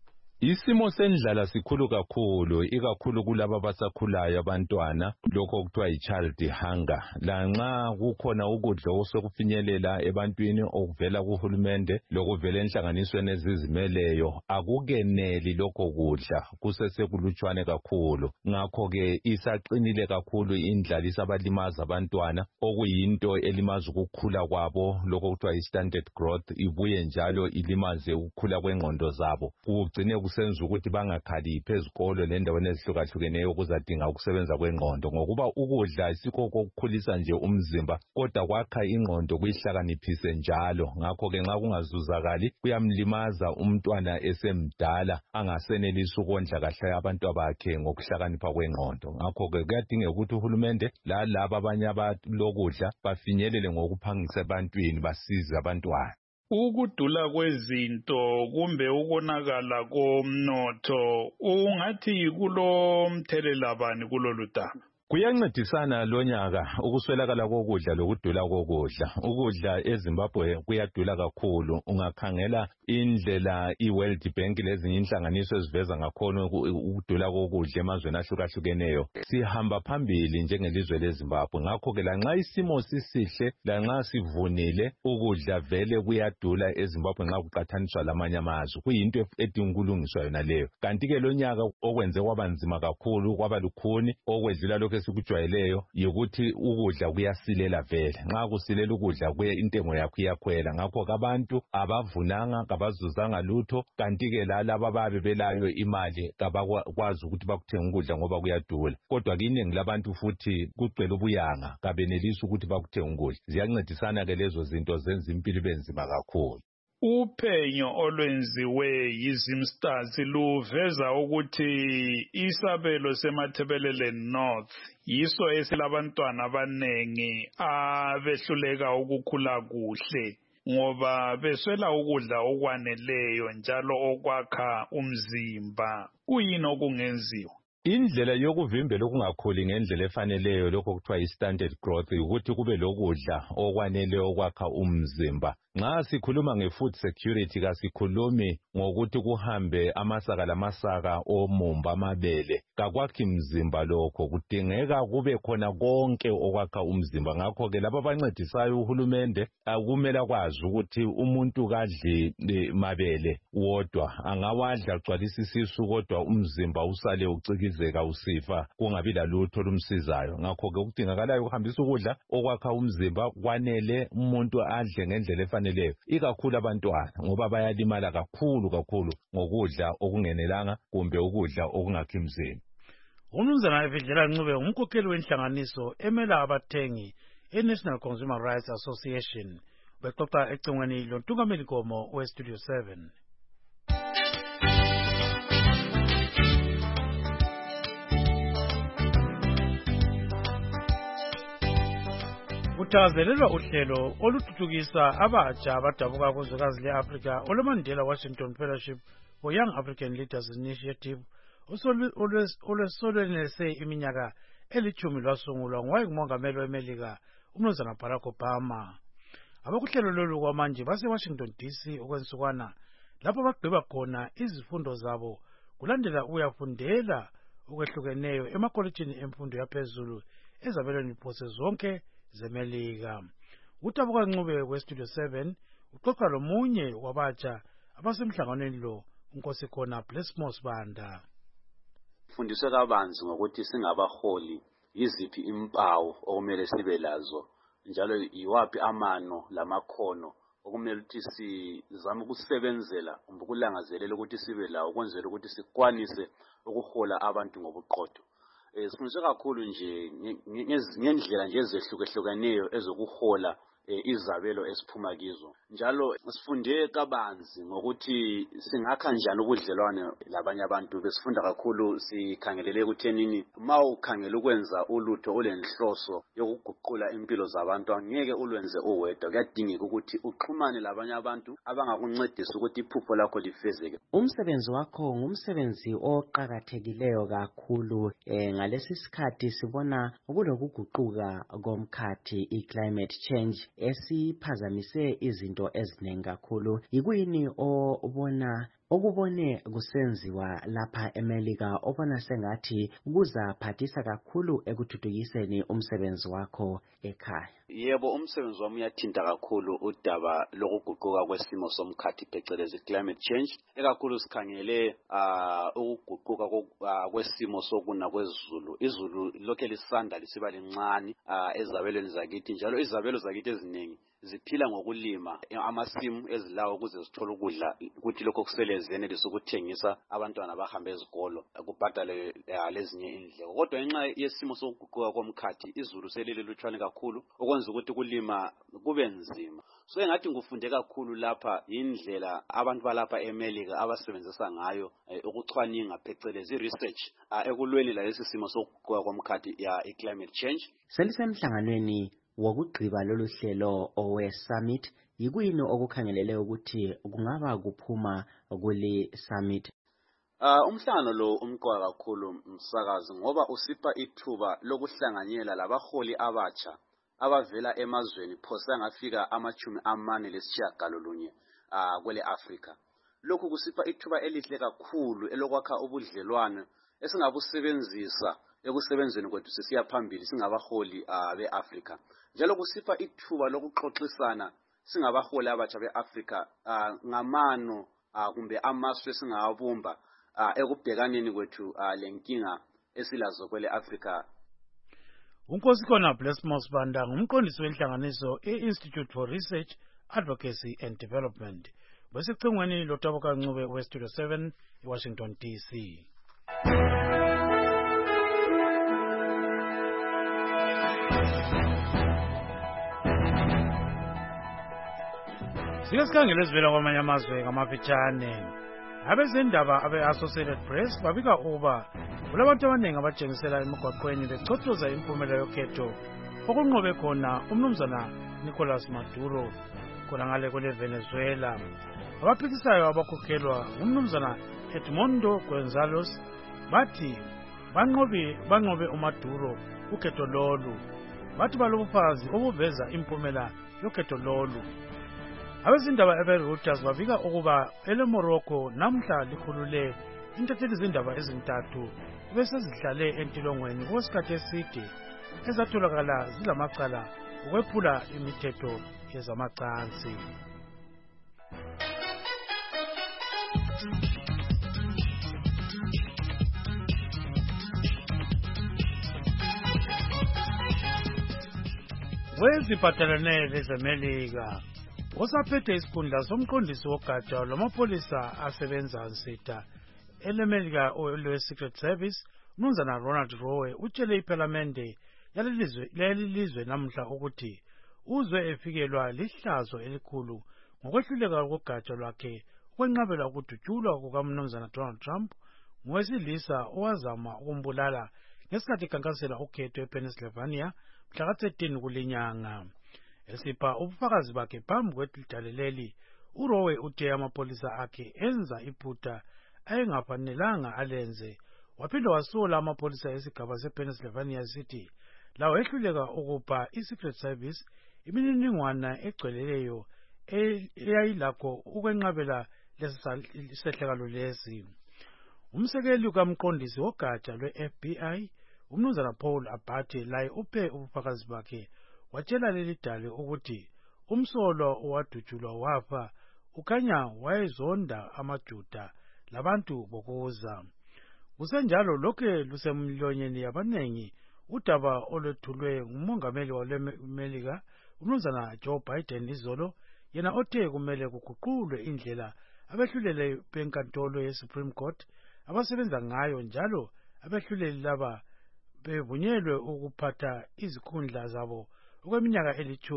Isimo sendlala sikhulu kakhulu, ikakhulu kulabo abasakhulayo abantwana, lokho okuthiwa yi-child hunger. Lanxa kukhona ukudla osekufinyelela ebantwini okuvela kuhulumende lokuvela enhlanganisweni ezizimeleyo, akukeneli lokho kudla, kusesekulutshwane kakhulu. Ngakho-ke isaqinile kakhulu indlaliso abalimaza abantwana, okuyinto elimaza ukukhula kwabo, lokho okuthiwa yi-stunted growth, ibuye njalo ilimaze ukukhula kwengqondo zabo. Kugcine kusenza ukuthi bangakhaliphi ezikolo lendaweni ezihlukahlukeneyo ukuzadinga ukusebenza kwengqondo, ngokuba ukudla isikho kokukhulisa nje umzimba kodwa kwakha ingqondo kuyihlakaniphise njalo. Ngakho-ke nxa kungazuzakali kuyamlimaza umntwana esemdala angasenelisi ukondla kahle abantu bakhe ngokuhlakanipha kwengqondo. Ngakho-ke kuyadingeka ukuthi uhulumende lalabo abanye abalokudla bafinyelele ngokuphangisa ebantwini basize abantwana. Ukudula kwezinto kumbe ukonakala komnotho ungathi kulo mthelela bani kulolu daba? Kuyancedisana lonyaka ukuswelakala kokudla lokudula kokudla. Ukudla eZimbabwe kuyadula kakhulu. Ungakhangela indlela iWorld Bank lezinye inhlanganiso eziveza ngakhona ukudula kokudla emazweni ahlukahlukeneyo. Sihamba phambili njengelizwe leZimbabwe. Ngakho-ke lanxa isimo sisihle, lanxa sivunile, ukudla vele kuyadula eZimbabwe nxa kuqathaniswa lamanye amazwe. Kuyinto edinga ukulungiswa yona leyo. Kanti-ke lonyaka okwenze kwaba nzima kakhulu, kwaba lukhuni okwedlula lokho esikujwayeleyo yikuthi ukudla kuyasilela vele. Nxa kusilela ukudla intengo yakho iyakhwela. Ngakho-ke abantu abavunanga, kabazuzanga lutho, kanti-ke lalabo ababe belayo imali kabakwazi ukuthi bakuthenga ukudla ngoba kuyadula. Kodwa-ke iningi labantu futhi kugcwele ubuyanga, kabenelisi ukuthi bakuthenga ukudla. Ziyancedisana-ke lezo zinto zenza impilo ibe nzima kakhulu. Uphenyo olwenziwe yiZimstats luveza ukuthi isabelo seMathebelele North yiso esilabantwana abanengi abehluleka ukukhula kuhle ngoba beswela ukudla okwaneleyo njalo okwakha umzimba. Kuyini okungenziwa? Indlela yokuvimbela ukungakhuli ngendlela efaneleyo lokho kuthiwa yi-standard growth ukuthi kube lokudla okwaneleyo okwakha umzimba. Nxa sikhuluma nge-food security kasikhulumi ngokuthi kuhambe amasaka lamasaka omumba amabele. Kakwakhi mzimba lokho, kudingeka kube khona konke okwakha umzimba. Ngakho-ke laba abancedisayo uhulumende kumele akwazi ukuthi umuntu kadli mabele wodwa, angawadla agcwalisa isisu kodwa umzimba usale ucikizeka usifa kungabi lalutho olumsizayo. Ngakho-ke kudingakalayo ukuhambisa ukudla okwakha umzimba kwanele umuntu adle ngendlela efaneleyo, ikakhulu abantwana ngoba bayalimala kakhulu ngokudla okungenelanga kumbe ukudla okungakhi mzimba. Umnumzana Evidlela Ncube umkhokheli wenhlanganiso emela abathengi e-National Consumer Rights Association bexoxa ecingweni lontungameli Nkomo we-Studio 7. Kuthakazelelwa uhlelo oluthuthukisa abatsha abadabuka kuzwekazi le-Afrika olweMandela Washington Fellowship for Young African Leaders Initiative olwesolwenelise iminyaka 10 lwasungulwa ngowayengumongameli weMelika umnumzana Barack Obama. Abakuhlelo lolu kwamanje base-Washington DC okwensukwana lapho bagqiba khona izifundo zabo kulandela ukuyafundela okwehlukeneyo emakolitshini emfundo yaphezulu ezabelweni phose zonke zeMelika. Utabuka Ncube we-Studio 7 uxoxa lomunye wabatsha abasemhlanganweni lo, uNkosikhona Blessmos Banda. Fundiswe kabanzi ngokuthi singabaholi yiziphi impawu okumele sibe lazo njalo yiwapi amano lamakhono okumele ukuthi sizame ukusebenzela ukulangazelela ukuthi sibe lawo ukwenzela ukuthi sikwanise ukuhola abantu ngobuqotho. Sifundiswe kakhulu nje ngendlela nje ezehlukehlukeneyo ezokuhola izabelo esiphuma kizo. Njalo sifunde kabanzi ngokuthi singakha njani ubudlelwane labanye abantu. Besifunda kakhulu sikhangelele ukuthenini mawukhangela ukwenza ulutho olenhloso yokuguqula impilo zabantu angeke ulwenze uwedwa. Kuyadingeka ukuthi uxhumane labanye abantu abangakuncedisa ukuthi iphupho lakho lifezeke. Umsebenzi wakho ngumsebenzi oqhakathekileyo kakhulu. Ngalesi sikhathi sibona kulokuguquka komkhathi i-climate change esiphazamise izinto eziningi kakhulu. Yikuyini okubone kusenziwa lapha eMelika obona sengathi kuzaphathisa kakhulu ekuthuthukiseni umsebenzi wakho ekhaya? Yebo, umsebenzi wami uyathinta kakhulu udaba lokuguquka kwesimo somkhathi phecelezi climate change. Ekakhulu sikhangele ukuguquka kwesimo sokuna kwezulu. Izulu lokhe lisanda lisiba lincane ezabelweni zakithi, njalo izabelo zakithi eziningi ziphila ngokulima amasimu ezilawo ukuze sithole ukudla ukuthi lokho kusele zenelisa ukuthengisa abantwana bahambe ezikolo kubhadale lezinye indleko. Kodwa ngenxa yesimo sokuguquka komkhathi izulu selilutshwane kakhulu okwenza ukuthi kulima kube nzima. So engathi ngufunde kakhulu lapha indlela abantu balapha eMelika abasebenzisa ngayo ukucwaninga phecelezi research ekulweni lalesi simo sokuguquka komkhathi i-climate change. Selisemhlanganweni wokugqiba lolu hlelo owe-summit, yikuyini okukhangelele ukuthi kungaba kuphuma kule summit? Umhlangano lo umqoka kakhulu msakazi ngoba usipha ithuba lokuhlanganyela labaholi abatsha abavela emazweni phose angafika 49 kwele Africa. Lokhu kusipha ithuba elihle kakhulu elokwakha ubudlelwano esingabusebenzisa ekusebenzeni kwethu sisiya phambili singabaholi beAfrica. Njalo kusipha ithuba lokuxoxisana singabaholi abatsha beAfrica ngamano kumbe amasu esingawabumba ekubhekaneni kwethu lenkinga esilazo kwele Africa. Unkosikhona Blessmos Banda ngumqondisi wenhlanganiso e-Institute for Research, Advocacy and Development. Besicingweni loTabuka Ncube we-Studio 7 eWashington DC. Sike sikhangele ezivela kwamanye amazwe ngamafitshane. Abezindaba abe-Associated Press babika ukuba kulabantu abaningi abatshengisela emigwaqweni bechothoza impumela yokhetho okunqobe khona umnumzana Nicolas Maduro khona ngale kwele Venezuela. Abaphikisayo abakhokhelwa umnumzana Edmundo González bathi banqobe uMaduro ukhetho lolu. Bathi balobufakazi obuveza impumela yokhetho lolu. Abezindaba ebe-Reuters babika ukuba ele-Morocco namhla likhulule intatheli zindaba ezintathu bese zihlale entilongweni okwesikhathi eside ezatholakala zilamacala ukwephula imithetho yezamacansi. Weziphathelene lezemelika osaphethe isikhundla somqondisi wogatsha lwamapholisa asebenza nsitha elemelika olwe-Secret Service umnumzana Ronald Rowe utshele iphalamende yalelizwe namhla ukuthi uzwe efikelwa lihlazo elikhulu ngokwehluleka kogatsha lwakhe ukwenqabela ukudutshulwa kukamnumzana Donald Trump ngowesilisa owazama ukumbulala ngesikhathi ekhankasela ukhetho ePennsylvania mhla ka-13 kulinyanga. Esipha ubufakazi bakhe phambi kwedaleleli, uRowe uthe amapholisa akhe enza iphutha ayengafanelanga alenze. Waphinda wasola amapholisa esigaba sePennsylvania City lawo ehluleka ukupha i-Secret Service imininingwana egcweleyo eyayilakho ukwenqabela lesehlakalo lesi. Umsekeli kamqondisi wogatsha lwe-FBI umnumzana Paul Abate laye uphe ubufakazi bakhe watshela leli dale ukuthi umsolo owadutshulwa wafa ukanya wayezonda amaJuda labantu bokuza. Kusenjalo lokhe lusemlonyeni yabanengi udaba olwethulwe ngumongameli walemelika umnumzana Joe Biden izolo, yena othe kumele kuguqulwe indlela abehluleli benkantolo ye-Supreme Court abasebenza ngayo njalo abehluleli laba bevunyelwe ukuphatha izikhundla zabo okweminyaka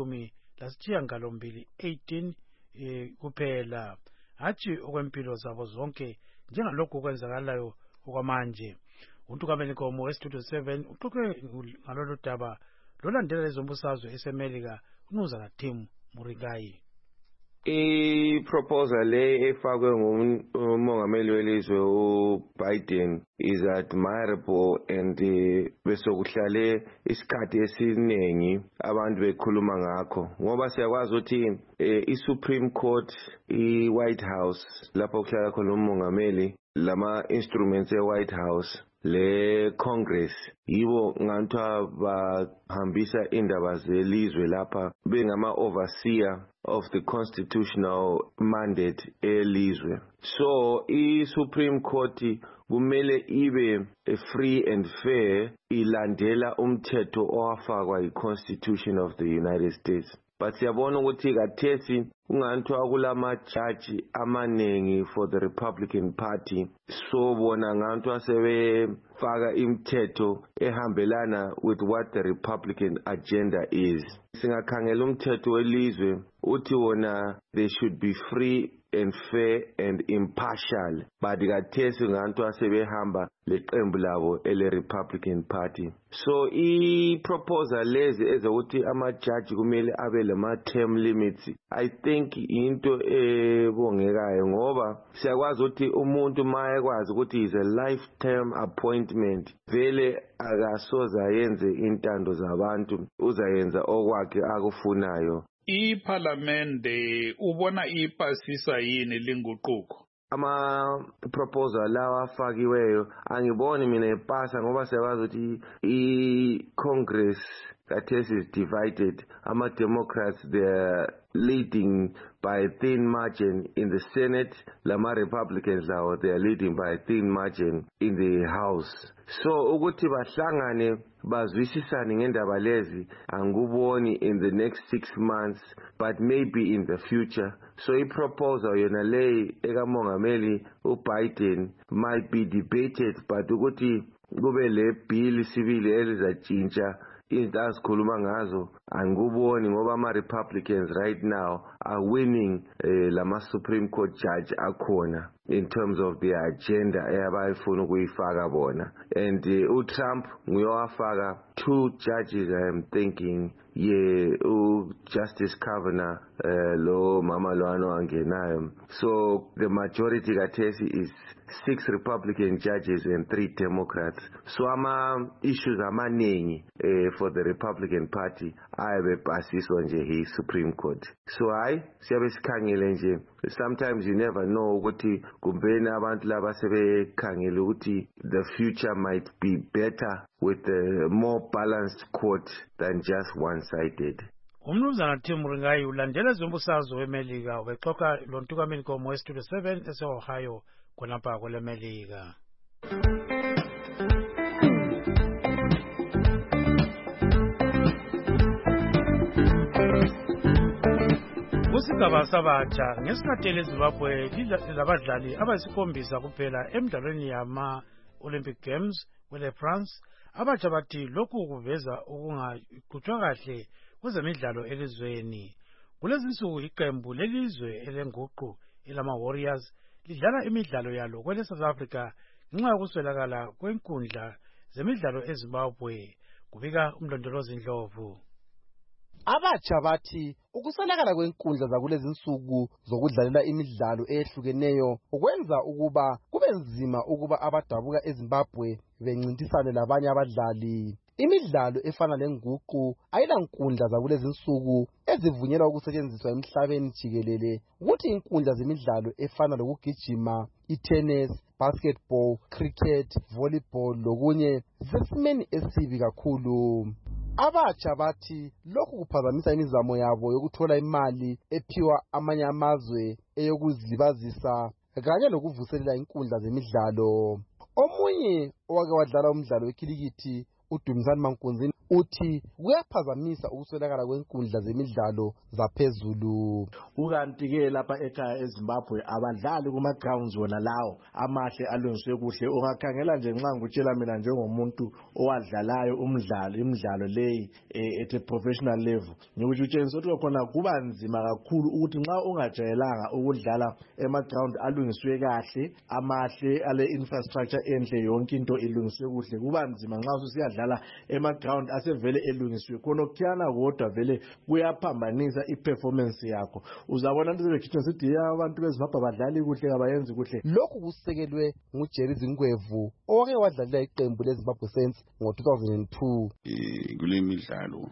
18 kuphela, hatshi okwempilo zabo zonke njengalokhu kwenzakalayo okwamanje. Untukamelikomo weStudio 7 uxoxe ngalolu daba lolandela ezombusazwe esemelika umnumzana Tim Murigayi. I-proposal efakwe ngumongameli welizwe uBiden is admirable and bese kuhlale isikhathi esiningi abantu bekhuluma ngakho ngoba siyakwazi ukuthi i-Supreme Court, i-White House lapho kuhlala khona umongameli, lama instruments e-White House, le Congress yibo ngantwa bahambisa indaba zelizwe lapha bengama overseer of the constitutional mandate elizwe. So i-Supreme Court kumele ibe free and fair, ilandela umthetho owafakwa i-Constitution of the United States. But siyabona ukuthi kathesi ungantwa kulama judge amanengi for the Republican Party, so bona ngantwa sebefaka imithetho ehambelana with what the Republican agenda is. Singakhangela umthetho welizwe uthi wona they should be free and fair and impartial, but kathesi ngantwa sebehamba leqembu labo ele-Republican Party. So i-proposal lezi ezokuthi ama-judge kumele abe lama-term limits, I think into ebongekayo ngoba siyakwazi ukuthi umuntu ma ekwazi ukuthi is a lifetime appointment, vele akasoza yenze intando zabantu, uzayenza okwakhe akufunayo. Iphalamende ubona ipasisa yini linguquko? Ama-proposal lawa afakiweyo angiboni mina epasa ngoba siyakwazi ukuthi i-Congress kathesi is divided. Ama-Democrats, they're leading by a thin margin in the Senate. Lama-Republicans lawo, they are leading by a thin margin in the House. So ukuthi bahlangane bazwisisane ngendaba lezi anguboni in the next 6 months, but maybe in the future. So i-proposal yona leyi ekamongameli uBiden might be debated, but ukuthi kube le bill sibili elizatshintsha izinto azikhuluma ngazo angikuboni ngoba ama-Republicans right now are winning lama-Supreme Court judge akhona in terms of the agenda abayifuna ukuyifaka bona. And uTrump nguyowafaka 2 judges I am thinking Justice Kavanaugh lo mama lo angenayo. So the majority kathesi is 6 Republican judges and 3 Democrats. So ama-issues amaningi for the Republican Party ayebepasiswa nje hi-Supreme Court. So siyabe sikhangele nje, sometimes you never know ukuthi kumbeni abantu laba sebekhangele ukuthi the future might be better with a more balanced court than just one-sided. Umnumzana Tim Ringayi ulandela zombusazwe weMelika ubexoxa lontukameni komo weStudio 7 ese-Ohio khonapha kweleMelika. Kusigaba sabatsha ngesikhathi eZimbabwe labadlali abayisikhombisa kuphela emidlalweni yama-Olympic Games kwele-France. Abatsha bathi lokhu kuveza ukungaqhutshwa kahle kwezemidlalo elizweni. Kulezi nsuku iqembu lelizwe elenguqu elama-Warriors lidlala imidlalo yalo kwele-South Africa ngenxa yokuswelakala kwenkundla zemidlalo eZimbabwe, kubika umlondolozi Ndlovu. Abatsha bathi ukuswelakala kwenkundla zakulezi nsuku zokudlalela imidlalo ehlukeneyo ukwenza ukuba kube nzima ukuba abadabuka eZimbabwe bencintisane labanye abadlali. Imidlalo efana lenguqu ayilankundla zakulezi nsuku ezivunyelwa ukusetshenziswa emhlabeni jikelele, ukuthi inkundla zemidlalo efana lokugijima, itennis, basketball, cricket, volleyball lokunye zisesimeni esibi kakhulu. Abatsha bathi lokhu kuphazamisa imizamo yabo yokuthola imali ephiwa amanye amazwe eyokuzilibazisa kanye lokuvuselela inkundla zemidlalo. Omunye owake wadlala umdlalo wekhilikithi uDumisani Mankunzini uthi kuyaphazamisa ukuswelakala kwenkundla zemidlalo zaphezulu. Ukanti-ke lapha ekhaya eZimbabwe abadlali kuma-grounds wona lawo amahle alungiswe kuhle. Ungakhangela nje nxa ngikutshela mina njengomuntu owadlalayo imidlalo leyi at a professional level, ngikuthi utshengisa ukuthi khona kuba nzima kakhulu ukuthi nxa ungajayelanga ukudlala ema-ground alungiswe kahle amahle ale-infrastructure enhle yonke into ilungiswe kuhle, kuba nzima nxa usiyadlala ema-ground asevele elungiswe khona kuthiyana kodwa vele kuyaphambanisa i-performance yakho. Uzabona into sebekhithi sithi abantu beZimbabwe badlali kuhle kabayenzi kuhle. Lokhu kusekelwe nguJerry Zingwevu owake wadlalela iqembu leZimbabwe Saints ngo-2002. Kule midlalo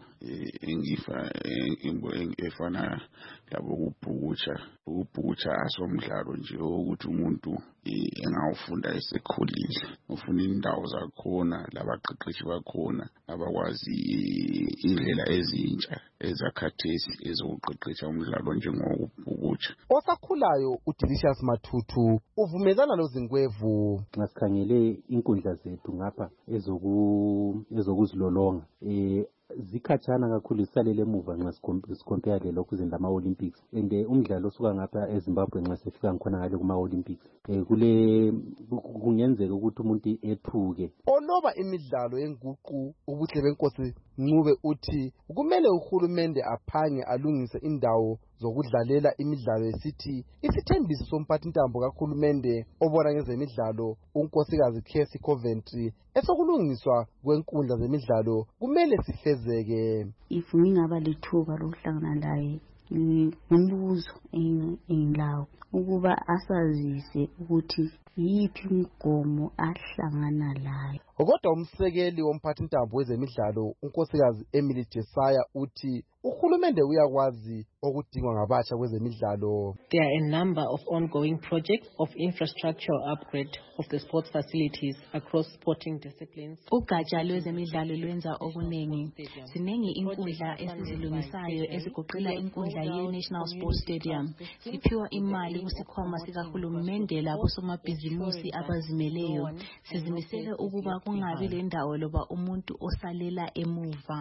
efana labo ukubhukutsha asomdlalo nje ukuthi umuntu engawufunda esekhulile, ufuna indawo zakhona labaqeqeshi bakhona abakwazi indlela ezintsha ezakhathesi ezokuqeqesha umdlalo njengokubhukutsha. Osakhulayo uDelicious Mathutu uvumelana loZingwevu. Nxa sikhangele inkundla zethu ngapha ezokuzilolonga zikhatshana kakhulu, zisalele emuva nxa sikompare lokhu lama-Olympics. And umdlalo osuka ngapha eZimbabwe nxa sefika ngikhona ngale kuma-Olympics kungenzeka ukuthi umuntu ethuke. Oloba imidlalo yenguqu ubuhle benkosi Ncube uthi kumele uhulumende aphange alungise indawo zokudlalela imidlalo esithi isithembiso somphathintambo kahulumende obona ngezemidlalo unkosikazi Casey Coventry esokulungiswa kwenkundla zemidlalo kumele sifezeke. If ngingaba lithuba lokuhlangana laye ngumbuzo engilawo ukuba asazise ukuthi yiphi imigomo ahlangana layo. Kodwa umsekeli womphathintambo wezemidlalo unkosikazi Emily Jesaya uthi uhulumende uyakwazi okudingwa ngabatsha kwezemidlalo. There are a number of ongoing projects of infrastructure upgrade of the sports facilities across sporting disciplines. Ugatsha lwezemidlalo lwenza okuningi. Ziningi inkundla esizilungisayo ezigoqela inkundla ye-National Sports Stadium. Siphiwa imali kusikhwama sikahulumende labosomabhizimusi abazimeleyo. Sizimisele ukuba kungabi lendawo loba umuntu osalela emuva.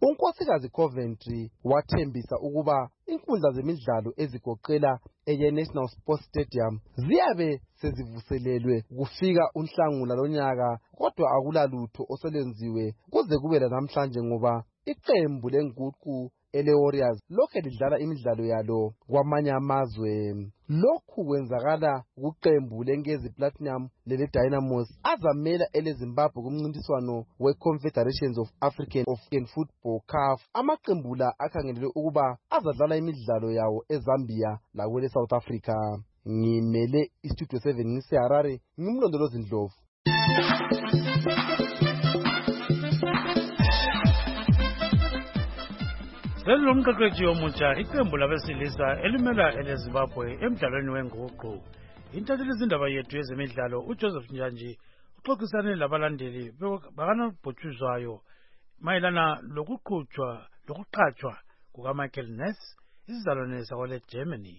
unkosikazi Coventry wathembisa ukuba inkundla zemidlalo ezigoqela National Sports Stadium ziyabe sezivuselelwe kufika uNhlangula lonyaka, kodwa akulalutho oselenziwe kuze kube namhlanje ngoba iqembu lenguqu ele-Warriors lokhu lidlala imidlalo yalo kwamanye amazwe. Lokhu kwenzakala kuqembu leNkezi Platinum lele-Dynamos azamela ele-Zimbabwe kumncintiswano we-Confederations of African Football CAF. Amaqembu la akhangelelwe ukuba azadlala imidlalo yawo eZambia lakwele South Africa. Ngimele iStudio 7 ngiseHarare, ngimlondolozi Ndlovu. Selomqeqeshi omutsha iqembu labesilisa elimela eleZimbabwe emdlalweni wenguqu. Intatheli izindaba yethu yezemidlalo uJoseph Njanji uxoxisane labalandeli bakanobhutshuzwayo mayelana lokuqhatshwa kukaMichael Ness isizalwane sakwele Germany.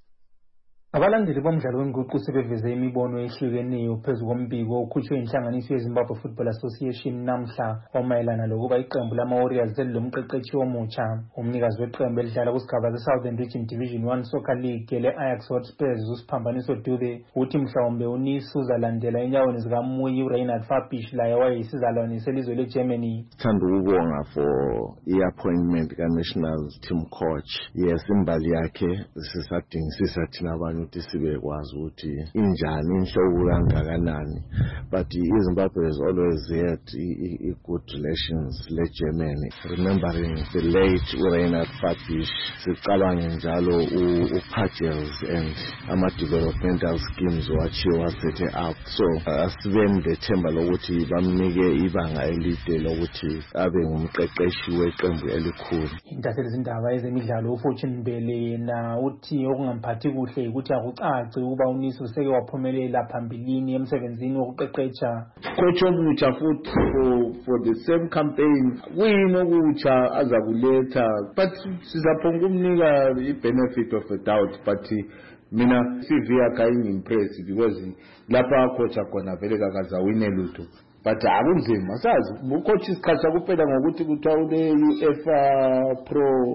Abalandeli bomdlalo wenguqu sebeveze imibono ehlukeneyo phezu kombiko okhutshwe inhlanganiso yeZimbabwe Football Association namhla omayelana lokuba iqembu lama-Warriors lilomqeqeshi omutsha. Umnikazi weqembu elidlala kusigaba se-Southern Region Division 1 Soccer League le-Ajax Hotspurs uSiphambaniso Dube uthi mhlawumbe uNisi uzalandela enyaweni zikaMuyi uReinhard Fabish laye wayeyisizalwane selizwe leGermany. Thanda ukubonga for i-appointment ka-national team coach. Yes, imbali yakhe sisadingisisa thina abantu ukuthi sibekwazi ukuthi injani inhlobo kangakanani, but iZimbabwe has always had good relations le-Germany. Remembering the late Reinhard Fabish, sicabange njalo u-Pagels and ama-developmental schemes wachiwa sethe up. So asibeni lethemba lokuthi bamnike ibanga elide lokuthi abe ngumqeqeshi weqembu elikhulu. Intatheli izindaba ezemidlalo uFortune Mbele yena uthi okungamphathi kuhle ukuthi akucaci ukuba uNisi useke waphumelela phambilini emsebenzini wokuqeqesha. Coach omutsha futhi for the same campaign kuyini okutsha azakuletha, but sizaphonga umnika i-benefit of a doubt, but mina CV yakhe ayingimpress because lapha coach akhona vele kakazawine lutho. But akunzima sazi ucoach isikhathi kuphela ngokuthi kuthiwa une-UEFA Pro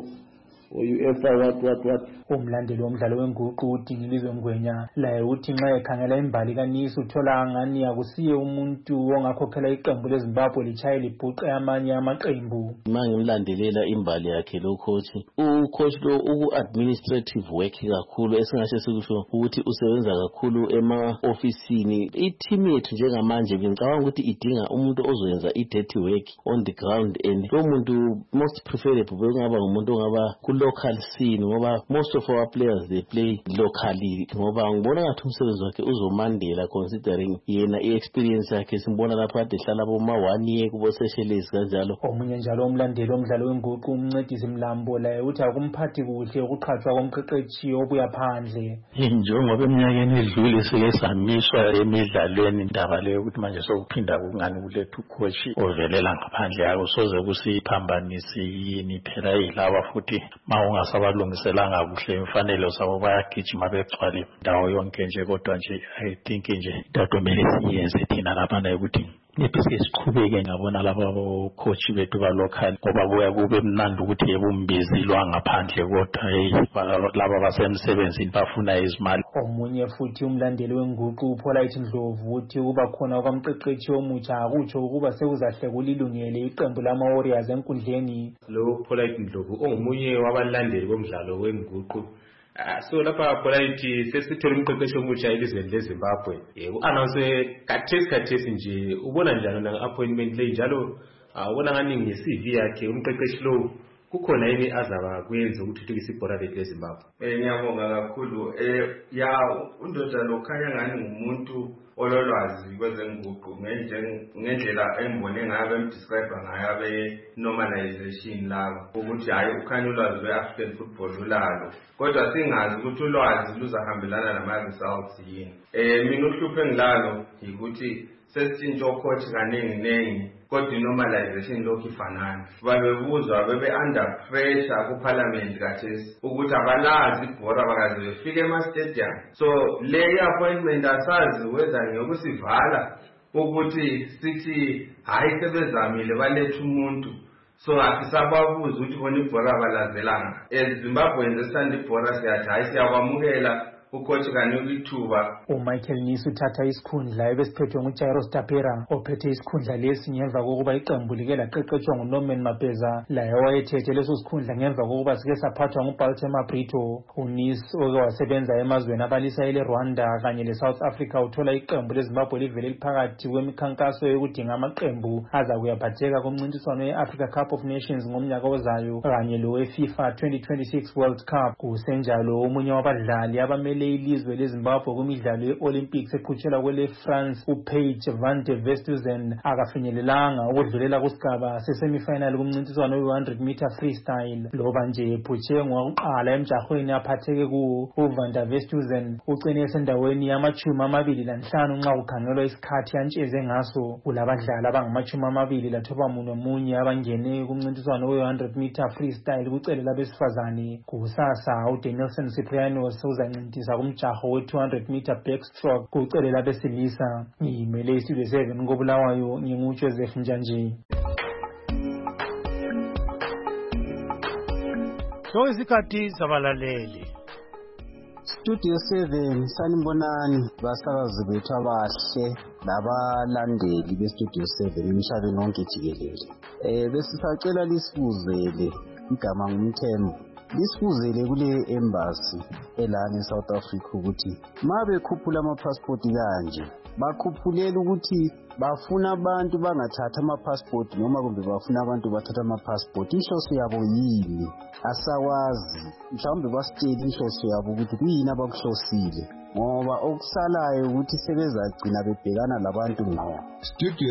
UEFA what. Umlandeli womdlalo wenguqu uDingilizwe Ngwenya laye uthi nxa ekhangela imbali kaNisi uthola ngani akusiye umuntu ongakhokhela iqembu leZimbabwe lichaye libhuqe amanye amaqembu. Mangimlandelela imbali yakhe lo coach lo uku-administrative work kakhulu esingasho sikusho ukuthi usebenza kakhulu ema-ofisini. I-team yethu njengamanje ngicabanga ukuthi idinga umuntu ozoyenza i-dirty work on the ground, and lo muntu most preferable bekungaba ngumuntu ongaba ku-local scene ngoba most of our players they play locally, ngoba ngibona ngathi umsebenzi wakhe uzomandela considering yena i-experience yakhe simbona lapha ade hlala boma 1 year kubo Seychelles kanjalo. Omunye njalo umlandeli womdlalo wenguqu umncedisi Mlambo laye uthi akumphathi kuhle ukuqhatshwa komqeqeshi obuya phandle. Njengoba eminyakeni edlule sike samiswa emidlalweni indaba leyo ukuthi manje sokuphinda kungani kulethu coach ovelela ngaphandle yako soze kusiphambanisi yini phela yilaba futhi ungasabalungiselanga kuhle imfanelo sabo bayagijima begcwale ndawo yonke nje, kodwa nje I think nje dadomele siyenze thina lapha naye ukuthi nebhisikisi siqhubeke ngabona laba coach bethu ba local ngoba kuya kube mnandi ukuthi yebumbizilwa ngaphandle, kodwa laba basemsebenzini bafuna izimali. Omunye futhi umlandeli wenguqu uPolite Ndlovu uthi kuba khona kwamqeqeshi omutsha akutsho ukuba sekuzahle kulilungele iqembu lama-Warriors enkundleni. Lo Polite Ndlovu ongumunye wabalandeli bomdlalo wenguqu. So lapha Polite sesithola umqeqeshi omutsha elizweni leZimbabwe. U-announce kathesi nje ubona njalo na-appointment le njalo ubona ngani nge-CV yakhe umqeqeshi lo kukhona yini azaba kwenza ukuthuthukisa ibhola lethu leZimbabwe. Ngiyabonga kakhulu. Undoda lo khanya ngani ngumuntu ololwazi kwezenguqu ngendlela embone ngayo bemdescribe ngayo abe-normalization laba ukuthi hayi ukhanya ulwazi lwe-African football ulalo, kodwa singazi ukuthi ulwazi luzahambelana nama-results yini. Mina uhlupho engilalo yikuthi sesitshintshe coach kaningi kodwa i-normalization lokhu ifanana. Babebuzwa bebe-under pressure kuParliament kathesi ukuthi abalazi ibhora bakaze befike ema-stadium. So le appointment asazi weza ngokusivala ukuthi sithi hayi sebezamile baletha umuntu so asisababuza ukuthi bona ibhora abalazelanga eZimbabwe esithanda ibhora siyathi hayi siyakwamukela ucoach kanika ithuba. uMichael Nisi uthatha isikhundla ebesiphethwe nguJairos Tapera ophethe isikhundla lesi ngemva kokuba iqembu like laqeqetshwa nguNorman Mapeza laye wayethethe leso sikhundla ngemva kokuba sike saphathwa nguBaltimore Brito. uNisi oke wasebenza emazweni abalisa eRwanda kanye leSouth Africa uthola iqembu leZimbabwe livele liphakathi kwemikhankaso yokudinga amaqembu aza kuyaphatheka kumncintiswano ye-Africa Cup of Nations ngomnyaka ozayo kanye lowe-FIFA 2026 World Cup. Kusenjalo omunye wabadlali abamele ilizwe leZimbabwe kwimidlalo ye-Olympics eqhutshelwa kwele France uPaige van der Westhuizen akafinyelelanga ukudlulela kusigaba sesemifinal kumncintiswano we-100 meter freestyle. Loba nje ephutshe ngokuqala emjahweni aphatheke kuwo, uvan der Westhuizen ugcine esendaweni yama-25 nxa kukhangelwa isikhathi antsheze ngaso. Kulabadlali abangama-24 abangene kumncintiswano we-100 meter freestyle kucele labesifazane. Kusasa uDanielson Ciprianos uzancintiswa kumjaho we-200 meter backstroke kucele labesilisa. Ngimele iStudio 7 koBulawayo nginguJoseph Njanji. So isikhathi sabalaleli. Studio 7 sanibonani basakazi bethu abahle labalandeli beStudio 7 emhlabeni wonke jikelele. Besisacela lisifuzele igama ngumthembu. Lisifuzele kule embassy elana eSouth Africa ukuthi mabe khuphula ama-passport kanje bakhuphulela ukuthi bafuna abantu bangathatha ama-passport noma kumbe bafuna abantu bathatha ama-passport. Inhloso yabo yini asawazi, mhlawumbe basitshele inhloso yabo ukuthi kuyini abakuhlosile ngoba okusalayo ukuthi sebezagcina bebhekana labantu ngqo. Studio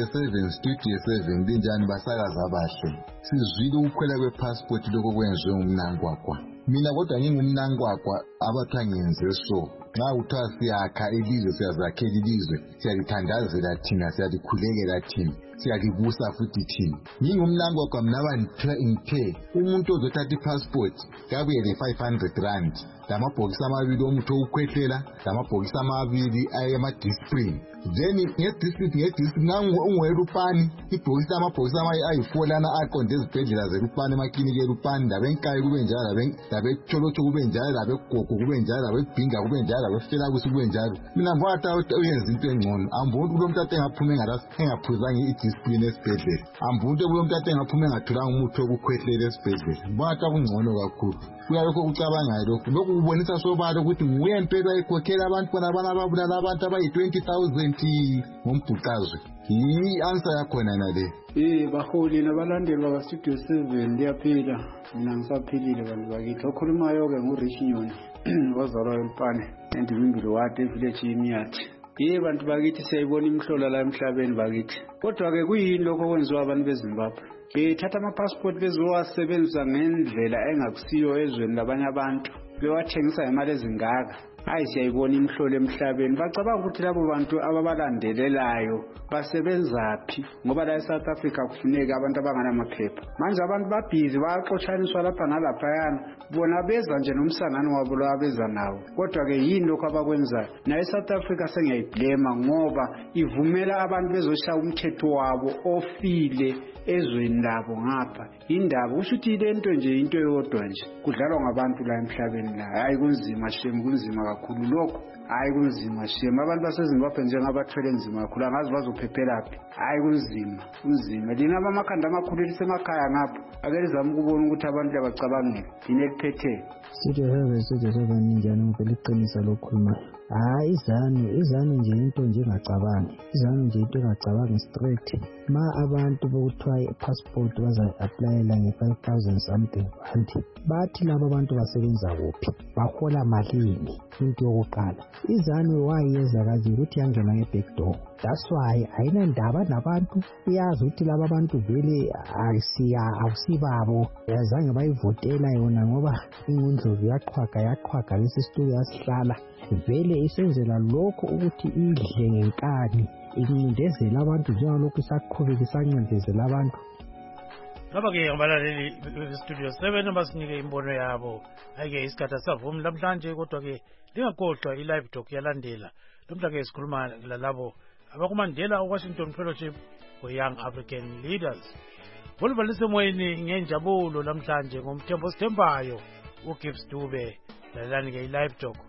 7 linjani basakazi abahle? Sizwile ukukhwela kwe-passport lokho kwenziwe ngumnangwagwa. Mina kodwa ngingumnangwagwa abathi ngenze so. Nxa kuthiwa siyakha ilizwe siyazakhela ilizwe siyalithandazela thina siyalikhulekela thina siyalibusa futhi thina. Ngingumnangwagwa mina ngithe umuntu ozothatha i-passport kabuye le-500 rand lamabhokisi amabili omuthi wokukhwehlela lamabhokisi amabili ayama-discipline. Then nge-discipline unguelupani ibhokisi amabhokisi ayi-4 lana aqonde ezibhedlela zelupani emakliniki elupani labenkayi kube njalo labetsholotsho kube njalo labegogo kube njalo labebhinga kube njalo labefelakusi kube njalo. Mina ngibona uyenza into engcono. Ambona kulo muntu ade ngaphuma engaphuzanga i-discipline esibhedlela. Ambona kulo muntu ade ngaphuma engatholanga umuthi wokukhwehlela esibhedlela. Ngibona kungcono kakhulu. Kuyalokho kucabangayo lokhu kubonisa sobala ukuthi nguye impela ekhokhela abantu bona ababulala abantu abayi-20,000 ngombhuqazwe. I-answer yakhona nale. Baholi nabalandeli bakaStudio 7 ndiyaphila. Mina ngisaphilile bantu bakithi. Okhulumayo-ke nguRich Nyoni wazalwa eMpane endiwimbili wade evillage yemiyathi. Bantu bakithi siyayibona imihlola la emhlabeni bakithi. Kodwa-ke kuyini lokho kwenziwa abantu beZimbabwe? Bethatha ama-passport bezowasebenzisa ngendlela engakusiyo ezweni labanye abantu bewathengisa ngemali ezingaka. Hayi siyayibona imhlolo emhlabeni. Bacabanga ukuthi labo bantu ababalandelelayo basebenzaphi ngoba la eSouth Africa kufuneka abantu abanganamaphepha. Manje abantu babhizi baxotshaniswa lapha nalaphayana bona beza nje nomsangano wabo lo abeza nawo. Kodwa-ke yini lokho abakwenzayo? Na eSouth Africa sengiyayiblema ngoba ivumela abantu bezoshaya umthetho wabo ofile ezweni labo ngapha. Indaba ushuthi ile nto nje into yodwa nje kudlalwa ngabantu la emhlabeni la. Hayi kunzima shame, kunzima kakhulu lokho. Hayi kunzima shame. Abantu baseZimbabwe njengabathwele nzima kakhulu angazi bazophelaphi. Hayi kunzima. Lina amakhanda amakhulu lisemakhaya ngapha ake lizama ukubona ukuthi abantu labacabangela yini eliphethe. Studio 7 njani ngivele iqinisa lokukhuluma. Hayi izanu nje into nje engacabangi. Izanu nje into engacabangi straight. Ma abantu bokuthiwa i-passport baza-applyela nge-5,000 something rand. Bathi laba abantu basebenza kuphi? Bahola malini? Into yokuqala. Izanu wayeza kazi ukuthi yangena nge-back door. That's why ayinandaba nabantu. Iyazi ukuthi laba bantu vele awusibabo. Yazange bayivotela yona ngoba ingundlovu yaqhwaga lesi situlo yasihlala. Vele isenzela lokho ukuthi idle ngenkani incindezela abantu njengalokhu isaqhubeka isancindezela abantu. Ngaba-ke abalaleli beStudio 7 abasinike imbono yabo. Hayi-ke isikhathi asavumi namhlanje kodwa-ke lingakhohlwa i-live talk yalandela. Namhla-ke sikhuluma lalabo abakumandela Washington Fellowship for Young African Leaders. olubalise emoyeni ngenjabulo namhlanje ngomthembo sithembayo uGibbs Dube lalani ke iLive Talk